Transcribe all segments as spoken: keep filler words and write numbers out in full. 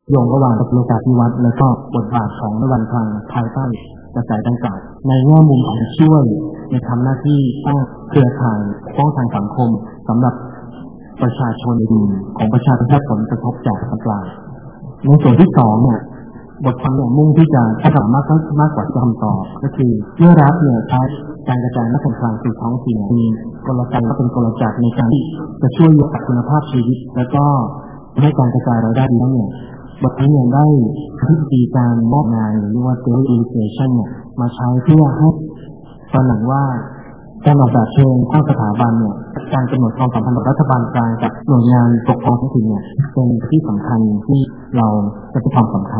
โยงระหว่างกระบวนการพิวัตรและก็บทบาทของระหว่างทางภายใต้กระแสดังกล่าวในแง่มุมของช่วยในทำหน้าที่สร้างเครือข่ายป้องกันสังคมสำหรับประชาชนดีของประชาชนที่ผลกระทบจากดังกล่าวในส่วนที่สองเนี่ยบทความเนี่ยมุ่งที่จะสร้างมากมากกว่าคำตอบก็คือเมื่อรัฐเนี่ยใช้การกระจายนักการคลังสู่ท้องถิ่นมีกลไกก็เป็นกลจักรในการที่จะช่วยยกคุณภาพชีวิตแล้วก็ให้การกระจายรายได้ดีเนี่ยบทนี้ยังได้ทฤษฎีการมอบงานหรือว่า theory allocation เนี่ยมาใช้เพื่อให้ตระหนักว่าการออกแบบเชิงข้อสถาบันเนี่ยการกำหนดความสัมพันธ์กับรัฐบาลกลางกับหน่วยงานปกครองท้องถิ่นเนี่ยเป็นที่สำคัญที่เราจะให้ความสำคัญ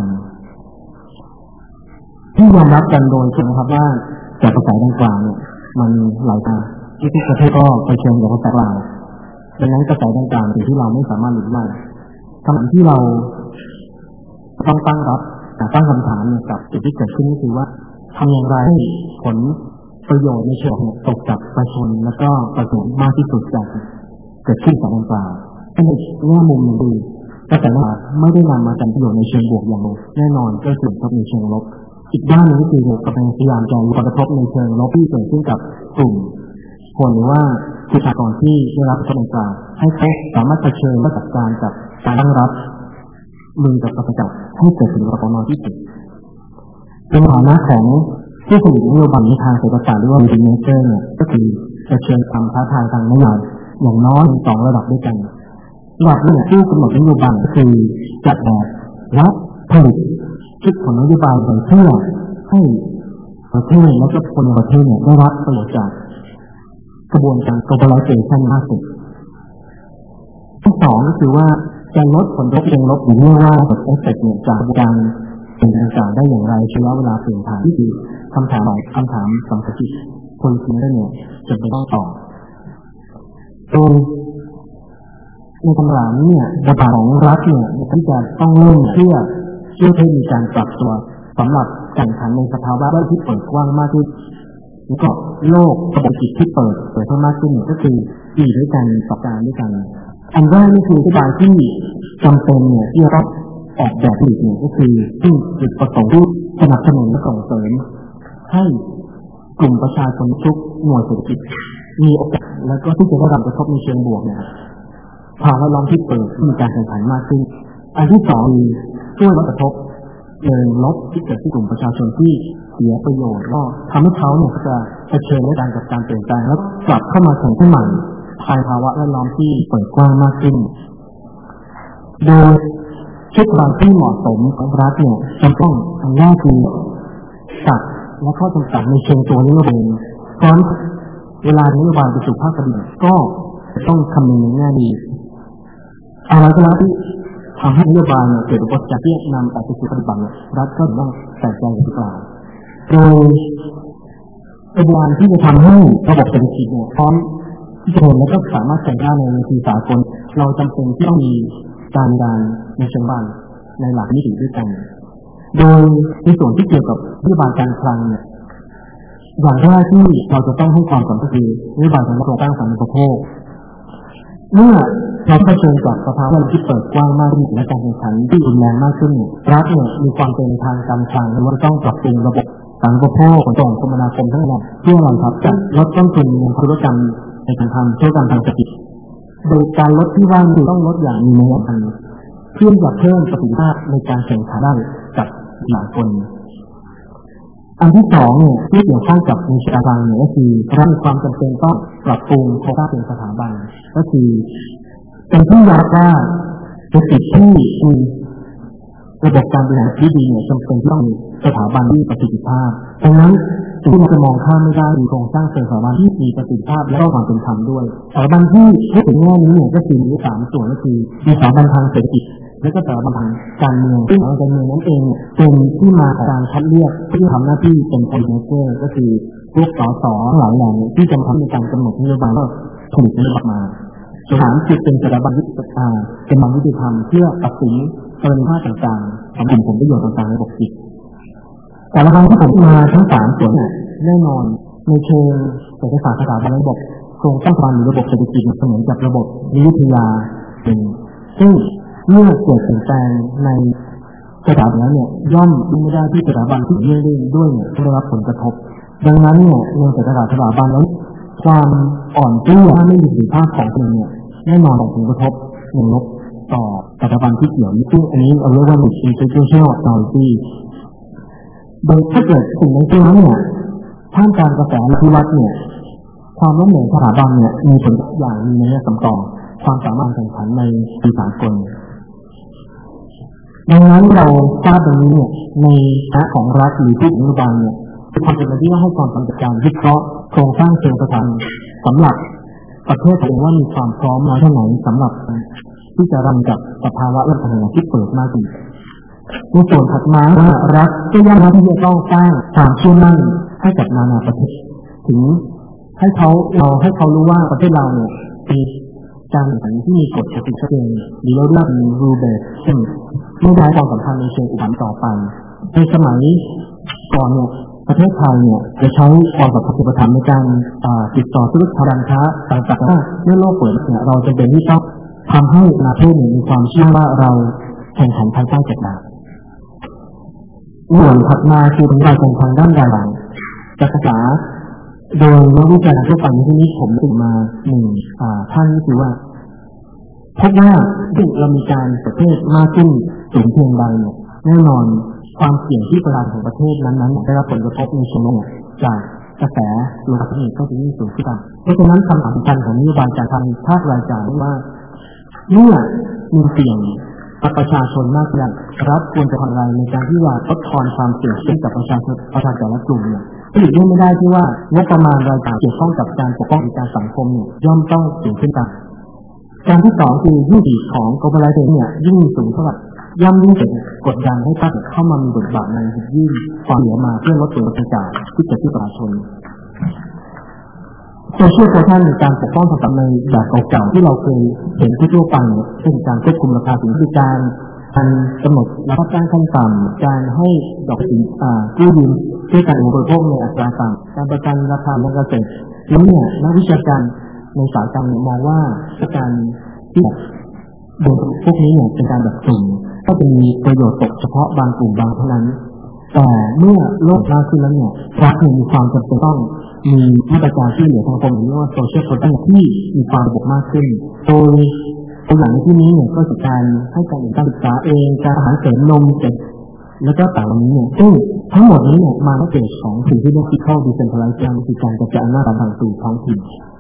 ที่ยอมรับกันโดยส่วนนะครับว่าจากกระแสดังกล่าวเนี่ยมันหลายทางที่ทุกประเทศก็ไปเชิญกับกระแสกล่าวดังนั้นกระแสดังกล่าวเป็นที่เราไม่สามารถหลีกเลี่ยงคำถามที่เราต้องตั้งรับตั้งคำถามกับสิ่งที่เกิดขึ้นก็คือว่าทำอย่างไรให้ผลประโยชน์ในเชิงตกกับประชาชนแล้วก็ประโยชน์มากที่สุดจากเกิดขึ้นจากดังกล่าวในแง่มุมหนึ่งดีแต่ว่าไม่ได้นำมาเป็นประโยชน์ในเชิงบวกอย่างแน่นอนก็ส่วนในเชิงลบอีกด้านหนึ่งก็คือกำลังพยายามจะลดผลกระทบในเชิงลบที่เกิดขึ้นกับกลุ่มคนหรือว่าประชากรที่ได้รับผลกระทบให้เขาสามารถเผชิญและจัดการกับการตั้งรับมือกับประจักษ์ให้เกิดผลกระทบน้อยที่สุดเป็นฐานะของผู้ผลิตนโยบายในทางเศรษฐศาสตร์หรือว่า business เนี่ยก็คือเผชิญความท้าทายทางนโยบายอย่างน้อยสองระดับด้วยกันระดับแรกผู้กำหนดนโยบายก็คือจัดแบบและผลิตคิดผลนโยบายเพื่อให้ประเทศและก็คนในประเทศเนี่ยได้รับประโยชน์จากกระบวนการ globalization มากสุดที่สองก็คือว่าจะลดผลกระทบเชิงลบหรือเรียกว่าผลเอฟเฟกต์เนี่ยจากการเป็นต่างๆได้อย่างไรใช้เวลาเปลี่ยนผ่านที่คือคำถามหลายคำถามสำคัญที่คนคิดได้เนี่ยจะเป็นต้องตอบโดยในคำถามนี้เนี่ยบทบาทของรัฐเนี่ยที่จะต้องเริ่มเพื่อเพื่อให้มีการปรับตัวสำหรับแข่งขันในสภาวะที่เปิดกว้างมากขึ้นแล้วก็โลกเศรษฐกิจที่เปิดเปิดเพิ่มมากขึ้นก็คืออยู่ด้วยกันต่อการด้วยกันอันแรกนี่คือนโยบายที่จำเป็นเนี่ยที่เราออกแบบผลิตเนี่ยก็คือที่จุดประสงค์ที่สนับสนุนและส่งเสริมให้กลุ่มประชาชนทุกหน่วยเศรษฐกิจมีโอกาสแล้วก็ที่จะได้รับกระทบในเชิงบวกเนี่ยภาวะล้อมที่เปิดมีการแข่งขันมากขึ้นอันที่สองคือช่วยลดกระทบเชิงลบที่เกิดที่กลุ่มประชาชนที่เสียประโยชน์ก็ทำให้เขาเนี่ยจะเผชิญและการกับการเปลี่ยนแปลงแล้วกลับเข้ามาแข่งขันใหม่ภายภาวะแวดล้อมที่เปิดกว้างมากขึ้นโดยชุดบางที่เหมาะสมของรัฐเนี่ยจำต้องอันแรกคือตัดและข้อจำกัดในเชิงตัวนโยบายเพราะเวลานโยบายไปสู่ภาคปฏิบัติก็ต้องคำนึงในแง่ดีอะไรก็แล้วที่ทำให้นโยบายเนี่ยเกิดอุปสรรคที่นำไปสู่ปฏิบัติรัฐก็ต้องใส่ใจอย่างกล่าวโดยกระบวนการที่จะทำให้ระบบเศรษฐกิจเนี่ยพร้อมที่จะทนและก็สามารถใช้ได้ในเวทีสากลเราจำเป็นที่ต้องมีการดานในเชิงบ้านในหลักมิติด้วยกันโดยในส่วนที่เกี่ยวกับนโยบายการคลังเนี่ยอย่างแรกที่เราจะต้องให้ความสำคัญคือนโยบายทางโครงสร้างสาธารณูปโภคเมื่อเราเผชิญกับสภาวะที่เปิดกว้างมากขึ้นและการแข่งขันที่รุนแรงมากขึ้นรัฐเนี่ยมีความเป็นทางการคลังและว่าต้องปรับปรุงระบบสาธารณูปโภคขนส่งคมนาคมทั้งหมดเพื่อรองรับการลดต้นทุนเงินธุรกรรมในการทำธุรกรรมทางเศรษฐกิจโดยการลดที่ว่างคือต้องลดอย่างมีนัยสำคัญเพื่อจะเพิ่มประสิทธิภาพในการแข่งขันได้กับหลายคนอันที่สองเนี่ยที่เกี่ยวข้องกับในสถาบันเนี่ยก็คือเรามีความจำเป็นต้องปรับปรุงโครงสร้างเป็นสถาบันก็คือเป็นที่ยอมรับว่าเป็นสิ่งที่มีระบบการบริหารที่ดีเนี่ยจำเป็นต้องมีสถาบันที่ประสิทธิภาพดังนั้นสิ่งที่เราจะมองข้ามไม่ได้คือโครงสร้างสถาบันที่มีประสิทธิภาพและก็ความเป็นธรรมด้วยสถาบันที่พูดถึงแง่นี้เนี่ยก็คือมีสามส่วนก็คือมีสถาบันทางเศรษฐกิจและก็สถาบันทางการเมืองซึ่งการเมืองนั้นเองเป็นที่มาของการคัดเลือกที่ทำหน้าที่เป็นโพลิเตอร์ก็คือพวกสสหลายแหล่งที่จะทำในการกำหนดนโยบายและผลิตนโยบายมาสถานจุดเป็นสถาบันยุติธรรมเป็นบังยุติธรรมเพื่อตัดสินกรณีต่างๆของผลประโยชน์ต่างๆในระบบจิตแต่ละครั้งที่ผมมาทั้งสามส่วนเนี่ยแน่นอนในเชิงเศรษฐศาสตร์สถาบันระบบโครงสร้างการระบบเศรษฐกิจเสมือนกับระบบวิทยาเป็นซึ่งเมื่อเกิดเปลี่ยนแปลงในสถาบันเนี่ยย่อมไม่ได้ที่สถาบันที่เรื่องด้วยเนี่ยได้รับผลกระทบดังนั้นเนี่ยในสถาบันนั้นความอ่อนเปรี้ยถ้าไม่มีประสิทธิภาพของคนเนี่ยแน่นอนส่งผลกระทบอย่างลบต่อสถาบันที่เกี่ยวซึ่งอันนี้เราเรียกว่า institutional authority โดยถ้าเกิดสิ่งในที่นั้นเนี่ยท่ามกลางกระแสอภิวัตน์เนี่ยความล้มเหลวสถาบันเนี่ยมีผลอย่างมีนัยสำคัญความสามารถแข่งขันในปีสากลดังนั้นเราทราบตรงนี้เนี่ยในฐานะของรัฐหรือผู้นโยบายเนี่ยเป็นความจำเป็นที่ต้องให้ความสำคัญการวิเคราะห์โครงสร้างเชิงสถานสำหรับประเทศเองว่ามีความพร้อมน้อยเท่าไหร่สำหรับที่จะรับกับสภาวะรัฐธรรมนูญที่เปิดมากขึ้นในส่วนถัดมาว่ารัฐก็ย่อมรับที่จะต้องสร้างความเชื่อมั่นให้กับนานาประเทศถึงให้เขาเราให้เขารู้ว่าประเทศเราเนี่ยมีการแข่งขันที่มีกฎกติกาชัดเจนหรือเราเรียกเป็น rule based ซึ่งไม่ได้ความสำคัญในเชิงอุปถัมภ์ต่อไปในสมัยก่อนเนี่ยประเทศไทยเนี่ยจะใช้ความสัมพันธ์อุปถัมภ์ในการติดต่อธุรกิจการค้าต่างๆว่าเมื่อโลกเปิดเนี่ยเราจะเป็นที่ต้องทำให้ประเทศเนี่ยมีความเชื่อว่าเราแข่งขันภายใต้กฎหมายส่วนถัดมาคือเป็นการแข่งขันด้านรายได้การศึกษาโดยนักวิจัยทั่วไปที่นี้ผมติดมาหนึ่งท่านคือว่าพบว่าที่เรามีการประเทศมากขึ้นสูงเพียงใดเนี่ยแน่นอนความเสี่ยงที่ประชาชนของประเทศนั้นๆได้รับผลกระทบในเชิงลบจากกระแสโลกาภิวัตน์ก็จะยิ่งสูงขึ้นเพราะฉะนั้นคำถามสำคัญของนโยบายการทำภาครายจ่ายว่าเมื่อมีเสี่ยงประชาชนมากขึ้นรัฐควรจะทำอะไรในการที่จะลดทอนความเสี่ยงให้กับประชาชนประชาชนแต่ละกลุ่มเนี่ยหลีกเลี่ยงไม่ได้ที่ว่างบประมาณรายจ่ายเกี่ยวข้องกับการปกป้องการสังคมเนี่ยย่อมต้องสูงขึ้นตามการที่สองคือยิ่งดีของ globalization เนี่ยยิ่งสูงเท่าไหร่ย่อมยิ่งจะกดดันให้ภาครัฐเข้ามามีบทบาทในยิ่งความเหลือมาเพื่อลดผลกระทบที่เกิดขึ้นกับประชาชนโซเชียลโคชั่นในการปกป้องสังคมในแบบเก่าๆที่เราเคยเห็นทั่วไปเนี่ยเช่นการควบคุมราคาสินค้าการการกำหนดราคาจ้างขั้นต่ำการให้ดอกสินกู้ยืมเพื่อการอุปโภคในอัตราต่ำการประกันราคาและเกษตรแล้วเนี่ยนักวิชาการในสายการมองว่าการที่โดยพวกนี้เนี่ยเป็นการแบบกลุ่มก็จะมีประโยชน์ตกเฉพาะบางกลุ่มบางเท่านั้นแต่เมื่อโลกมากขึ้นแล้วเนี่ยรัฐมีความจำเป็นต้องมีมาตรการที่เหลือทางสังคมหรือว่าโซเชียลโคชั่นที่มีความระบบมากขึ้นโดยตัวอย่างที่นี้เนี่ยก็คือการให้การศึกษาเองการอาหารเสริมนมเด็กแล้วก็ต่างๆนี้เนี่ยซึ่งทั้งหมดนี้เนี่ยมาจากเกิดของสิ่งที่เรียกว่า fiscal decentralization คือการกระจายอำนาจทางสู่ท้องถิ่น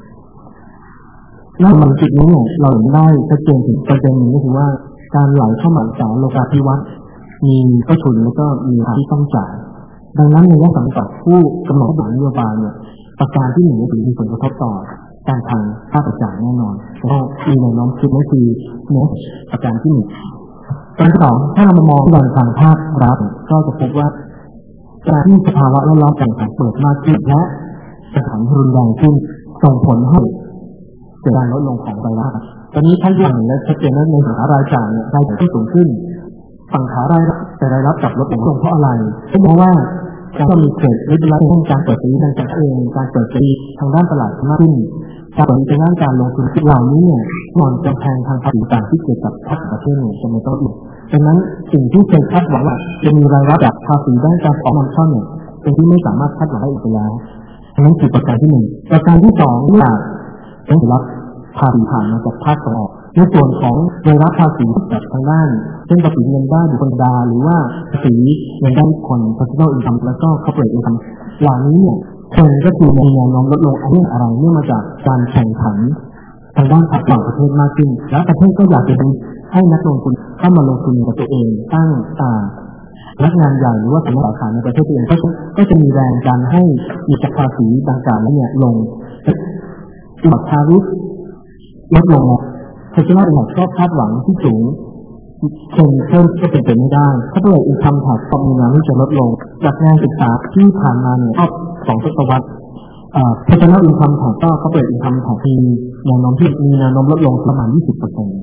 แล้วมันจุดนี้เนี่ยเราเห็นได้ชัดเจนถึงประเด็นหนึ่งก็คือว่าการไหลเข้ามาจากโลกาภิวัตน์มีต้นทุนแล้วก็มีที่ต้องจ่ายดังนั้นในแง่ของผู้กำหนดนโยบายเนี่ยประการที่หนึ่งก็คือมีผลกระทบต่อการทางภาคประชาแน่นอนก็มีแนวโน้มคือนั่นคือเนื้อประการที่หนึ่งการที่สองถ้าเรามามองในทางภาครัฐก็จะพบว่าการที่สภาวะแวดล้อมแข่งขันเปิดมากขึ้นและสถานรุนแรงขึ้นส่งผลให้เกิดการลดลงของรายได้ตอนนี้ท่านอย่างและชัดเจนว่าในฐานะรายจ่ายเนี่ยรายจ่ายที่สูงขึ้นฝั่งขารายรับแต่รายรับกลับลดลงเพราะอะไรเพราะว่าการมีเกิดวิธีการการเปิดซื้อทางการเองการเปิดซื้อทางด้านตลาดมากขึ้นการเปิดทางด้านการลงทุนเหล่านี้เนี่ยนอนกำแพงทางภาษีต่างที่เกี่ยวกับภาคประเทศเนี่ยจะไม่ต้องอีกดังนั้นสิ่งที่เคยคาดหวังว่าจะมีรายรับจากภาษีด้านการออกนำเข้าเนี่ยเป็นที่ไม่สามารถคาดหวังได้อีกแล้วนั่นคือประการที่หนึ่งประการที่สองเนี่ยต้องรับภาษีผ่านมาจากภาคตะวันออกในส่วนของรายรับภาษีจากทางด้านเช่นภาษีเงินได้บุคคลธรรมดาหรือว่าภาษีเงินได้บุคคล personal income แล้วก็ corporate income เหล่านี้เนี่ยคนก็คือมีแนวโน้มลดลงเรื่องอะไรเนื่องมาจากการแข่งขันทางด้านต่างประเทศมากขึ้นและประเทศก็อยากจะดูให้นักลงทุนเข้ามาลงทุนกับตัวเองตั้งอ่านักงานใหญ่หรือว่าสำนักข่าวในประเทศตัวเองก็ก็จะมีแรงการให้มีภาษีดังกล่าวนั้นเนี่ยลงที่ภาษีลดลงเพราะฉะนั้นเราก็คาดหวังที่สูงคงเพิ่มก็เป็นไปไม่ได้ถ้าตัวอินคัมแท็กซ์มีแนวโน้มจะลดลงจากงานศึกษาที่ผ่านมาเนี่ยรอบสองทศวรรษเพราะฉะนั้นอินคัมแท็กซ์ก็เขาเปิดอินคัมแท็กซ์มีแนวโน้มที่มีแนวโน้มลดลงประมาณ ยี่สิบเปอร์เซ็นต์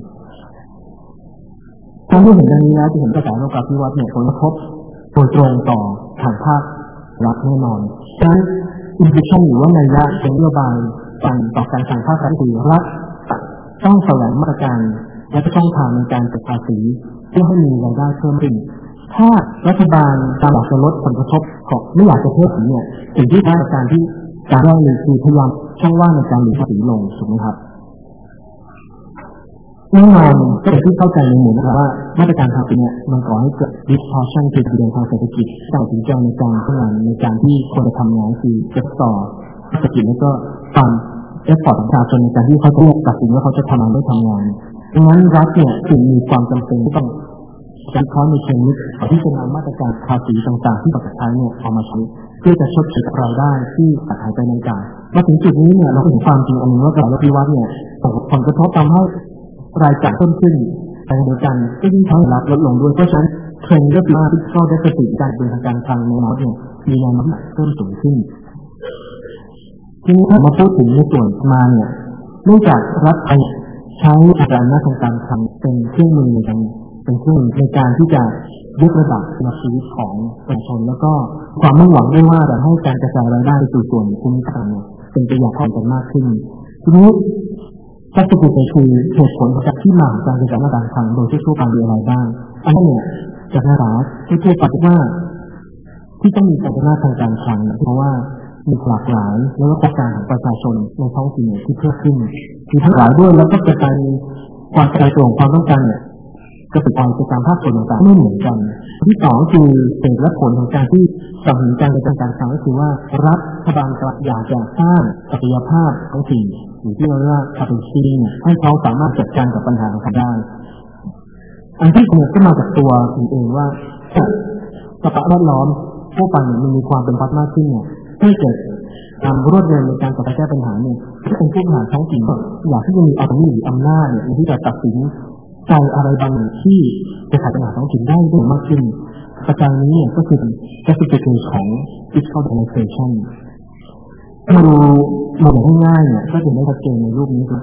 การที่เห็นดังนี้แล้วจะเห็นกระแสโลกาภิวัตน์เนี่ยผลกระทบโดยตรงต่อทางภาครัฐแน่นอนฉะนั้นอินฟิชั่นหรือว่านัยยะเป็นนโยบายการต่อการทางภาครัฐคือรัฐต้องแสวงมาตรการและช่องทางในการเก็บภาษีเพื่อให้มีรายได้เพิ่มขึ้นถ้ารัฐบาลตามหลักจะลดผลกระทบของไม่อยากจะเพิ่มภาษีเนี่ยสิ่งที่มาตรการที่การแก้เลยคือพยายามช่องว่างในการหลีกภาษีลงถูกไหมครับแน่นอนก็เป็นที่เข้าใจในหมู่นะครับว่ามาตรการภาษีเนี่ยมันก่อให้เกิด distortion คือประเด็นทางเศรษฐกิจตัดสินใจในการทำงานในการที่ควรจะทำงานคือจะต่อเศรษฐกิจแล้วก็ความเอฟฟอร์ตของประชาชนในการที่เขาเลือกตัดสินว่าเขาจะทำงานไม่ทำงานดังนั้นรัฐเนี่ยจึงมีความจำเป็นที่ต้องใช้ข้อในเชิงลึกที่จะนำมาตรการภาษีต่างๆที่ประกาศใช้เนี่ยเอามาใช้เพื่อจะชดเชยรายได้ที่ขาดหายไปในการมาถึงจุดนี้เนี่ยเราเห็นความจริงอันนึงว่าการลดพิวัตเนี่ยส่งผลกระทบทำให้รายจ่ายเพิ่มขึ้นในเดียวกันก็ยิ่งทำให้รับลดลงด้วยเพราะฉะนั้นเทรนด์ก็คือว่าที่เข้าได้กระตุ้นการเดินทางการคลังในน็อตเนี่ยมีแนวโน้มเพิ่มสูงขึ้นทีนี้ถ้ามาพูดถึงในส่วนมาเนี่ยเนื่องจากรัฐไทยใช้อัตราหน้าทางการคลังเป็นเครื่องมือในการเป็นเครื่องมือในการที่จะยกระดับคุณภาพชีวิตของประชาชนแล้วก็ความมุ่งหวังด้วยว่าจะให้การกระจายรายได้ไปสู่ส่วนภูมิภาคเนี่ยเป็นไปอย่างพร้อมกันมากขึ้นทีนี้ถ้าจะพูดไปคือเหตุผลจากที่มาของการกระจายหน้าการคลังโดยทั่วไปมีอะไรบ้างอันนี้เนี่ยจากนักศึกษาที่พูดไปว่าที่ต้องมีการกระจายหน้าทางการคลังเพราะว่ามีหลากหลายแล้วก็ความต้องการของประชาชนในท้องถิ่นที่เพิ่มขึ้นมีทั้งหลายด้วยแล้วก็กระจายความกระจายตัวของความต้องการเนี่ยก็เป็นการกิจกรรมภาคส่วนต่างๆไม่เหมือนกันที่สองคือเหตุและผลของการที่สนับสนุนการกระจายการคลังก็คือว่ารัฐบาลอยากจะสร้างศักยภาพท้องถิ่นหรือที่เราเรียกว่า capacity ให้เขาสามารถจัดการกับปัญหาของเขาได้อันที่สองก็มาจากตัวเองว่าสภาพแวดล้อมทั่วไปเนี่ยมันมีความเป็นพัฒนามากขึ้นเนี่ยให้เกิดการรวดเร็วในการแก้ปัญหาเนี่ยที่เป็นผู้บริหารท้องถิ่นอยากที่จะมีอำนาจหรืออำนาจเนี่ยที่จะตัดสินใจอะไรบางอย่างที่จะขัดปัญหาท้องถิ่นได้ได้มากขึ้นประการนี้เนี่ยก็คือ justification ของ fiscal delegation มาดูมาดูง่ายๆเนี่ยก็จะได้ชัดเจนในรูปนี้ครับ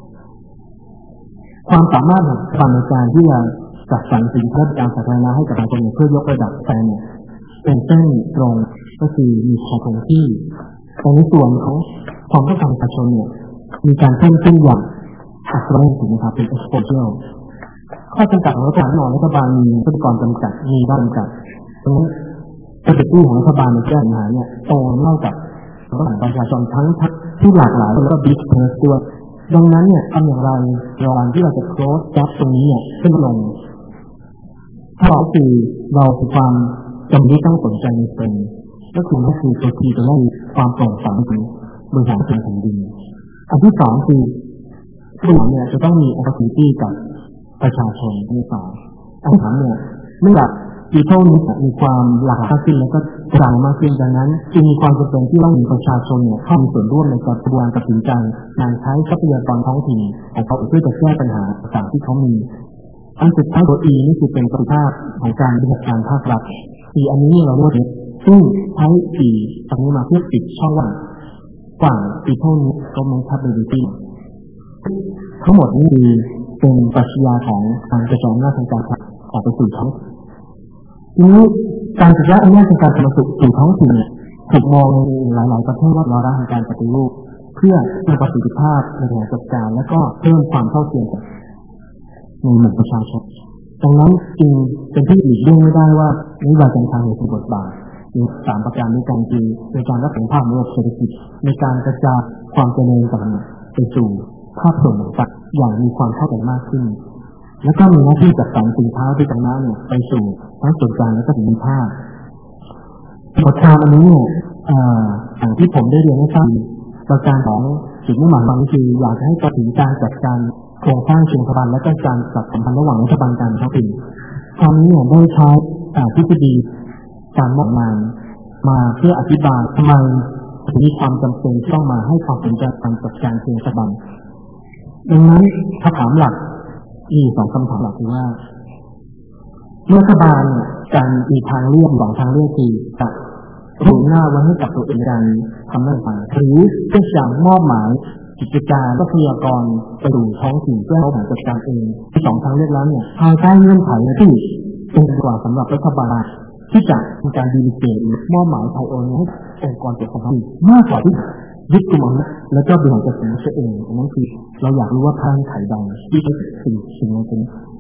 ความสามารถของรัฐบาลในการที่จะจัดสรรสินค้าบริการสาธารณะให้กับประชาชนเพื่อยกระดับแต่เนี่ยเป็นเส้นตรงก็คือมีขอบคงที่แต่ในส่วนของความต้องการประชาชนเนี่ยมีการเพิ่มขึ้นอย่างอัตราถูกไหมครับเป็น exponential ข้อจำกัดของรัฐบาลหน่อยรัฐบาลมีทรัพยากรจำกัดมีด้านจำกัดดังนั้นการเป็นผู้ของรัฐบาลในแก้ปัญหาเนี่ยโตเท่ากับต้องการประชาชนทั้งที่หลากหลายแล้วก็ big purpose ด้วยดังนั้นเนี่ยทำอย่างไรระหว่างที่เราจะ close gap ตรงนี้เนี่ยขึ้นลงถ้าเราคือเราคือความจำเป็นต้องสนใจในเป็นก็คือก็คือตัวทีตัวแรกความโปร่งใสของบริหารแผ่นดินอันที่สองคือผู้บริหารเนี่ยจะต้องมี opportunity กับประชาชนที่สองอันที่สามเนี่ยเมื่อปีเท่านี้มีความหลากหลายขึ้นแล้วก็กลางมากขึ้นดังนั้นจึงมีความจำเป็นที่ต้องมีประชาชนเนี่ยเข้ามีส่วนร่วมในการกระบวนการตัดสินใจการใช้ทรัพยากรท้องถิ่นของเขาเพื่อจะแก้ปัญหาต่างที่เขามีอันสุดท้ายตัว E นี่คือเป็นประสิทธิภาพของการบริหารการภาครัฐอีอันนี้เราเรียกว่าซึ่งใช้สี่ตรงนี้มาเพื่อปิดช่องว่างฝั่งปีเท่านี้ก็มันทับเบอร์ตี้ทั้งหมดนี้คือเป็นปรัชญาของการกระจายอำนาจทางการคลังออกไปสู่ท้องทีนี้การกระจายอำนาจทางการคลังสู่ท้องถิ่นถูกมองในหลายๆประเทศว่าวาระทางการปฏิรูปเพื่อเพิ่มประสิทธิภาพในการจัดการและก็เพิ่มความเท่าเทียมกันในหมู่ประชาชนดังนั้นจึงเป็นที่หลีกเลี่ยงไม่ได้ว่านโยบายการคลังมีบทบาทมีสามประการด้วยกันคือในการรักษาภาพในระบบเศรษฐกิจในการกระจายความเจริญต่างๆไปสู่ภาพส่วนต่างๆอย่างมีความเท่ากันมากขึ้นและก็มีหน้าที่จัดสรรสินค้าที่ตรงนั้นเนี่ยไปสู่ทั้งส่วนกลางและก็ถึงภาคบทความอันนี้เนี่ยอย่างที่ผมได้เรียนให้ทราบประการของจุดมุ่งหมายของคืออยากให้กระถึงการจัดการโครงสร้างเชิงพาณิชย์และก็การจัดสัมพันธ์ระหว่างรัฐบาลการท้องถิ่นคำนี้เนี่ยได้ใช้ทฤษฎีการมอบงานมาเพื่ออธิบายทำไมมีความจำเป็นที่ต้องมาให้ความสนใจการจัดการเชิงรัฐบาลดังนั้นคำถามหลักมีสองคำถามหลักคือว่าเมื่อรัฐบาลการมีทางเลือกสองทางเลือกคือจะถูกหน้าไว้ให้กับตัวเองการทำหน้าที่หรือจะสั่งมอบหมายกิจการทรัพยากรไปสู่ท้องถิ่นเพื่อเขาจัดการเองที่สองทางเลือกแล้วเนี่ยภายใต้เงื่อนไขที่เป็นกว่าสำหรับรัฐบาลที่จะมีการดีลิเกตมอบหมายไทยโอนให้องค์กรเกี่ยวกับมากกว่าที่ยึดกลุ่มอำนาจแล้วก็บริหารจัดการตัวเองนั่นคือเราอยากรู้ว่าทางไถ่ใดที่เป็นสิ่งสิ่งนั้นเป็น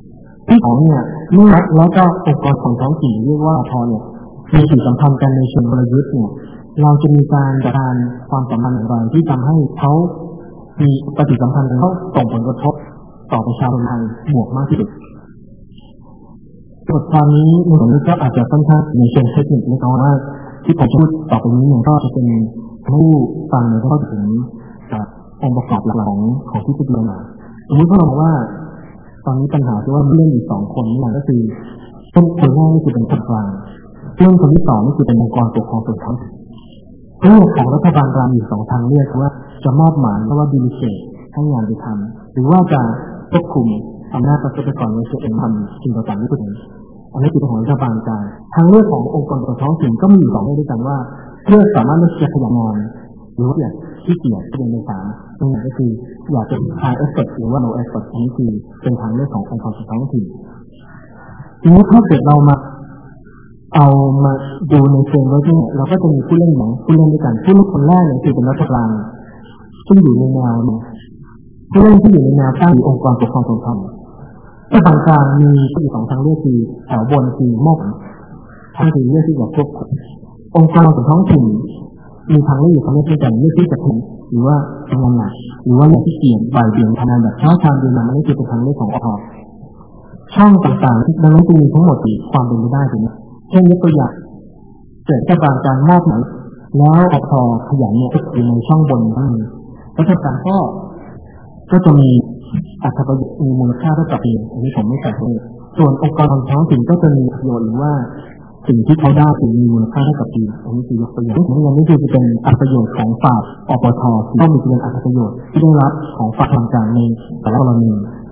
ที่ของเนี่ยเมื่อรัฐแล้วก็องค์กรของท้องถิ่นเรียกว่าพอเนี่ยมีปฏิสัมพันธ์กันในเชิงกลยุทธ์เนี่ยเราจะมีการจัดการความสัมพันธ์อย่างไรที่ทำให้เขามีปฏิสัมพันธ์กันเขาส่งผลกระทบต่อประชาชนไทยบวกมากที่สุดบทความนี้ในส่วนนี้ก็อาจจะค่อนข้างในเชิงเทคนิคเล็กน้อยที่ผมพูดต่อไปนี้เนี่ยก็จะเป็นผู้ฟังเนี่ยก็ถึงองค์ประกอบหลักของของที่จะเรียนมาสมมติว่าเราบอกว่าตอนนี้ปัญหาคือว่าเรื่องอีกสองคนนี่ก็คือต้นคนแรกนี่คือเป็นคนกลางเรื่องคนที่สองนี่คือเป็นองค์กรปกครองส่วนท้องถิ่นเรื่องของรัฐบาลกลางมีสองทางเลือกว่าจะมอบหมายเพราะว่าดีลิเกตให้งานไปทำหรือว่าจะควบคุมอำนาจประชากรในส่วนเองทำสิ่งต่างๆที่เป็นอันนี้คือของรัฐบาลกลางทางเลือกขององค์กรปกครองท้องถิ่นก็มีสองเรื่องด้วยกันว่าเพื่อสามารถเลือกจะขยันงานหรือว่าอยากที่เกียจเป็นในสามตรงไหนก็คืออยากจะ high effort หรือว่า low effort อันนี้คือเป็นทางเลือกขององค์กรปกครองท้องถิ่นทีนี้ถ้าเกิดเรามาเอามาดูในเชิงว่าเนี่ยเราก็จะมีผู้เล่นของผู้เล่นด้วยกันผู้เล่นคนแรกเนี่ยคือเป็นรัฐบาลซึ่งอยู่ในแนวเนี่ยผู้เล่นที่อยู่ในแนวตั้งองค์กรปกครองส่วนท้องถิ่นแต่บางกลางมีที่สองทางเลือกคือแถวบนคือมอบทางที่เลือกที่จะควบคุมองค์กรส่วนท้องถิ่นมีทางเลือกอยู่ทางเลือกด้วยกันเลือกที่จะคุมหรือว่าทำงานหนักหรือว่าอย่างที่เกี่ยงบ่ายเบี่ยงทำงานแบบเช้าชามเย็นมาไม่ได้เป็นทางเลือกของอพช่องต่างๆที่ดังนั้นมีทั้งหมดสี่ความเป็นไปได้ถูกไหมเช่นยกตัวอย่างเกิดจากการมอบหมายแล้วอพขยันเนี่ยก็อยู่ในช่องบนทั้งนี้รัฐบาลก็ก็จะมีอัตราประโยชน์มีมูลค่าเท่ากับปีอันนี้ผมไม่ใส่เลยส่วนองค์กรท้องถิ่นก็จะมีประโยชน์หรือว่าสิ่งที่เขาได้ถึงมีมูลค่าเท่ากับปีอันนี้คือยกตัวอย่างที่ผมยังไม่คือจะเป็นอัตราประโยชน์ของฝ่ายอปทที่ต้องมีเป็นอัตราประโยชน์ที่ได้รับของฝ่ายต่างๆในแต่ละกรณี